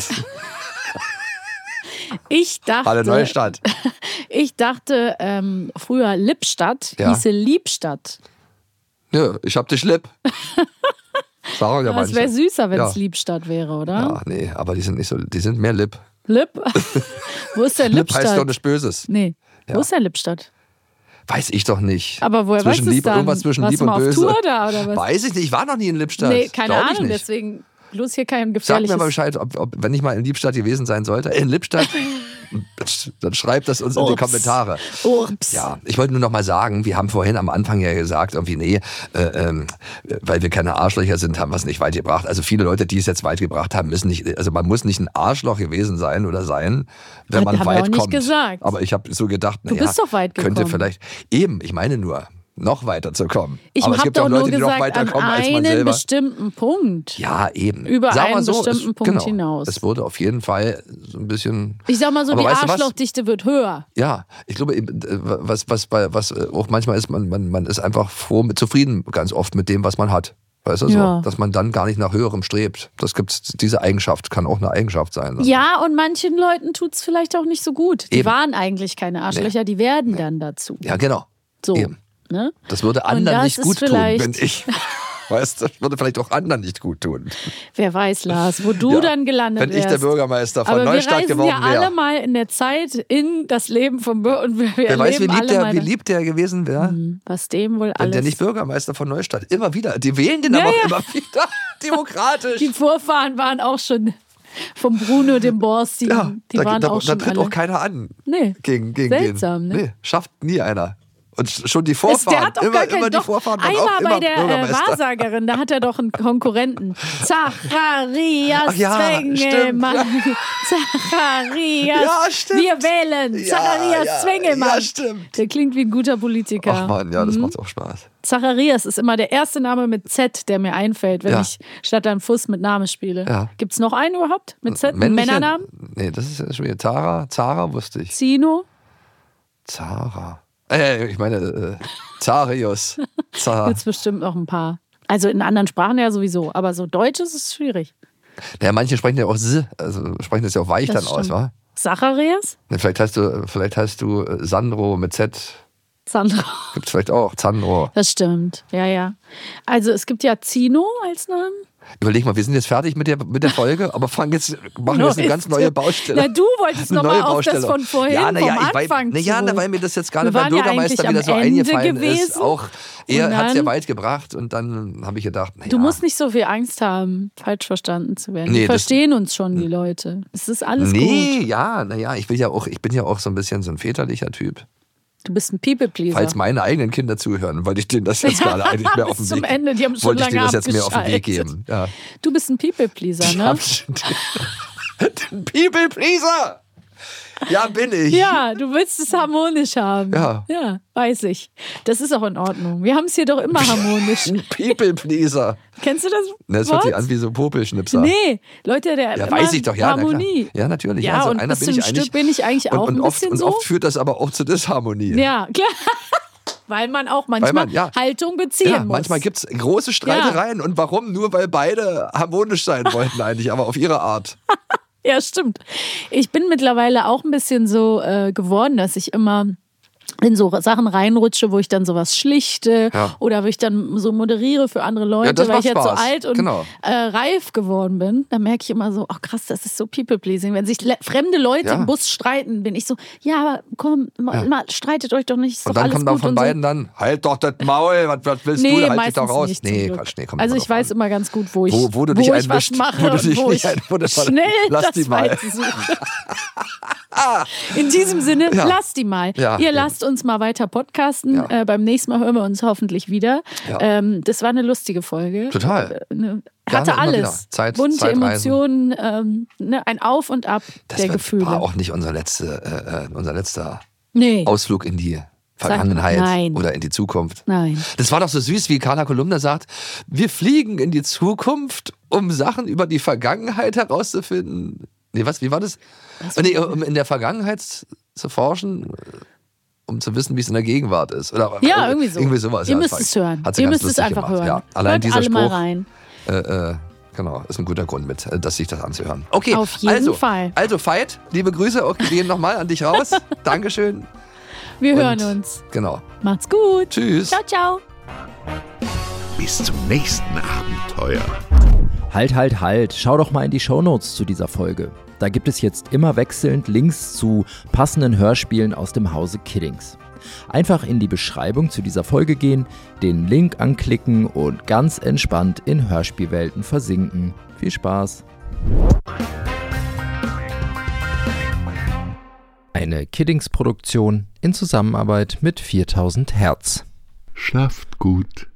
ich dachte, Halle Neustadt. ich dachte ähm, früher Lippstadt Ja. hieße Liebstadt. Ja, ich hab dich lieb. Sagen ja Aber es manche. wäre süßer, wenn Ja. es Liebstadt wäre, oder? Ja, nee, aber die sind nicht so, die sind mehr Lipp. Lipp? Wo ist der Lipp Lippstadt? heißt doch nichts Böses. Nee. Ja. Wo ist der Lippstadt? Weiß ich doch nicht. Aber woher zwischen weißt du's Lieb, dann? Irgendwas zwischen Warst Lieb du und mal auf Böse. Tour da, oder was? Weiß ich nicht, ich war noch nie in Lippstadt. Nee, keine Glaub ich Ahnung, nicht. deswegen bloß hier kein Sag mir gefährliches... mal Bescheid, ob, ob, wenn ich mal in Liebstadt gewesen sein sollte. In Lippstadt, dann schreibt das uns in die Ups. Kommentare. Ups. Ja, ich wollte nur noch mal sagen, wir haben vorhin am Anfang ja gesagt, irgendwie, nee, äh, ähm, weil wir keine Arschlöcher sind, haben wir es nicht weit gebracht. Also viele Leute, die es jetzt weit gebracht haben, müssen nicht, also man muss nicht ein Arschloch gewesen sein oder sein, wenn Das man haben wir weit auch nicht kommt. gesagt. Aber ich habe so gedacht, Du naja, bist doch weit könnte gekommen. vielleicht, eben, ich meine nur, noch weiter zu kommen. Ich Aber es habe gibt doch auch nur Leute, die noch gesagt, weiter an kommen als man einen selber. bestimmten Punkt. Ja, eben. Über Sag mal einen so, bestimmten es, Punkt genau, hinaus. Es wurde auf jeden Fall so ein bisschen. Ich sag mal so, Aber die weißt du was? Arschlochdichte wird höher. Ja, ich glaube, eben, äh, was, was, bei- was äh, auch manchmal ist, man, man, man ist einfach froh, mit, zufrieden ganz oft mit dem, was man hat. Weißt du, Ja. so, dass man dann gar nicht nach Höherem strebt. Das gibt's, diese Eigenschaft kann auch eine Eigenschaft sein. Ne? Ja, und manchen Leuten tut's vielleicht auch nicht so gut. Die Eben. waren eigentlich keine Arschlöcher, die werden dann dazu. Ja, genau. So. Eben. Ne? Das würde Und anderen das nicht ist gut tun, vielleicht- wenn ich. Weißt du, das würde vielleicht auch anderen nicht gut tun. Wer weiß, Lars, wo du Ja, dann gelandet wenn ich wärst. der Bürgermeister von Aber Neustadt wir reisen geworden ja alle wäre. mal in der Zeit in das Leben vom Bürger. Und wir Wer weiß, wie erleben lieb, alle der, mal wie das- lieb der gewesen wäre. Was dem wohl Wenn alles... der nicht Bürgermeister von Neustadt. Immer wieder. Die wählen den Ja, aber ja. auch immer wieder. Demokratisch. Die Vorfahren waren auch schon vom Bruno, dem Borsti. Ja, die da, waren da, auch da schon tritt alle. auch keiner an. Nee. Gegen, gegen Seltsam, den. ne? Nee, schafft nie einer. Und schon die Es, Vorfahren. der hat auch immer, gar keinen, immer die doch, Vorfahren waren einmal auch immer bei der äh, Bürgermeister. Wahrsagerin, da hat er doch einen Konkurrenten. Zacharias Ach ja, Zwengelmann. Zacharias. Ja, stimmt. Wir wählen. Ja, Zacharias ja, Zwengelmann. ja, stimmt. Der klingt wie ein guter Politiker. Ach man, ja, das Mhm. macht auch Spaß. Zacharias ist immer der erste Name mit Z, der mir einfällt, wenn Ja. ich statt einem Fuß mit Name spiele. Ja. Gibt es noch einen überhaupt mit Z? Einen Männliche- Männernamen? Nee, das ist ja schon wieder Zara. Zara wusste ich. Zino? Zara. Äh, ich meine, äh, Zarius. Zara. Gibt es bestimmt noch ein paar. Also in anderen Sprachen ja sowieso, aber so Deutsch ist es schwierig. Ja, manche sprechen ja auch S, also sprechen das ja auch weich Das dann aus, stimmt. wa? Zacharias? Nee, vielleicht heißt du, vielleicht heißt du äh, Sandro mit Z. Sandro. Gibt's vielleicht auch. Sandro. Das stimmt, ja, ja. Also es gibt ja Zino als Namen. Überleg mal, wir sind jetzt fertig mit der, mit der Folge, aber fangen jetzt, machen jetzt eine ganz neue Baustelle. Na, du wolltest nochmal auf das von vorhin, ja, na, ja, vom ich Anfang weiß, na, ja, na, weil mir das jetzt gerade beim ja Bürgermeister wieder so eingefallen gewesen. ist. Auch er dann, hat es ja weit gebracht und dann habe ich gedacht, na, du ja. musst nicht so viel Angst haben, falsch verstanden zu werden. Nee, die das, verstehen uns schon, die Leute. Es ist alles nee, gut. Nee, ja, naja, ich will ja auch, ich bin ja auch so ein bisschen so ein väterlicher Typ. Du bist ein People-Pleaser. Falls meine eigenen Kinder zuhören, wollte ich denen das jetzt gerade eigentlich mehr auf den zum Weg Ende, die haben schon wollte ich lange denen das jetzt mehr auf den Weg geben. Ja. Du bist ein People-Pleaser, ne? Ein People-Pleaser! Ja, bin ich. Ja, du willst es harmonisch haben. Ja. Ja, weiß ich. Das ist auch in Ordnung. Wir haben es hier doch immer harmonisch. Ein People-Pleaser. Kennst du das? Das hört sich an wie so Popelschnipser. Nee, Leute, der ja, weiß ich doch, ja, Harmonie. Ja, natürlich. Ja, also und einer bis bin zum ich eigentlich, Stück bin ich eigentlich auch und, und ein oft, bisschen und so. oft führt das aber auch zu Disharmonie. Ja, klar. Weil man auch manchmal man, ja. Haltung beziehen ja, muss. Manchmal gibt es große Streitereien. Ja. Und warum? Nur weil beide harmonisch sein wollten eigentlich, aber auf ihre Art. Ja, stimmt. Ich bin mittlerweile auch ein bisschen so äh, geworden, dass ich immer in so Sachen reinrutsche, wo ich dann sowas schlichte ja. oder wo ich dann so moderiere für andere Leute, ja, weil ich jetzt Spaß. so alt und genau. äh, reif geworden bin. Da merke ich immer so, ach krass, das ist so people-pleasing. Wenn sich le- fremde Leute ja. im Bus streiten, bin ich so, ja, aber komm, mal, ja. mal streitet euch doch nicht, ist und doch dann alles kommt gut auch von und beiden so. dann, halt doch das Maul, was, was willst nee, du, halt dich doch raus. Nicht, nee, Quatsch, nee, komm Also ich weiß immer ganz gut, wo ich, wo, wo, du wo dich ich was mache wo du dich und wo nicht ich ein, wo du schnell lass das die mal. Weite suche. In diesem Sinne, ja. lasst die mal. Ja, Ihr ja. lasst uns mal weiter podcasten. Ja. Äh, beim nächsten Mal hören wir uns hoffentlich wieder. Ja. Ähm, das war eine lustige Folge. Total. Äh, ne, hatte Gerne alles. Zeit, bunte Zeitreisen. Emotionen, ähm, ne, ein Auf und Ab das der war, Gefühle. war auch nicht unser, letzte, äh, unser letzter nee. Ausflug in die Vergangenheit Nein. oder in die Zukunft. Nein. Das war doch so süß, wie Carla Kolumna sagt, wir fliegen in die Zukunft, um Sachen über die Vergangenheit herauszufinden. Nee, was, wie war das? Was nee, um in der Vergangenheit zu forschen, um zu wissen, wie es in der Gegenwart ist. Oder ja, irgendwie so. Irgendwie sowas. Ihr ja, müsst es hören. Hat sie Ihr ganz müsst es lustig einfach gemacht. hören. Ja, allein Hört dieser alle Spruch, mal rein. Äh, äh, genau, ist ein guter Grund mit, dass sich das anzuhören. Okay, auf jeden also, Fall. Also Veit, liebe Grüße auch gehen nochmal an dich raus. Dankeschön. Wir Und, hören uns. Genau. Macht's gut. Tschüss. Ciao, ciao. Bis zum nächsten Abenteuer. Halt, halt, halt. Schau doch mal in die Shownotes zu dieser Folge. Da gibt es jetzt immer wechselnd Links zu passenden Hörspielen aus dem Hause Kiddings. Einfach in die Beschreibung zu dieser Folge gehen, den Link anklicken und ganz entspannt in Hörspielwelten versinken. Viel Spaß! Eine Kiddings-Produktion in Zusammenarbeit mit viertausend Hertz. Schlaft gut.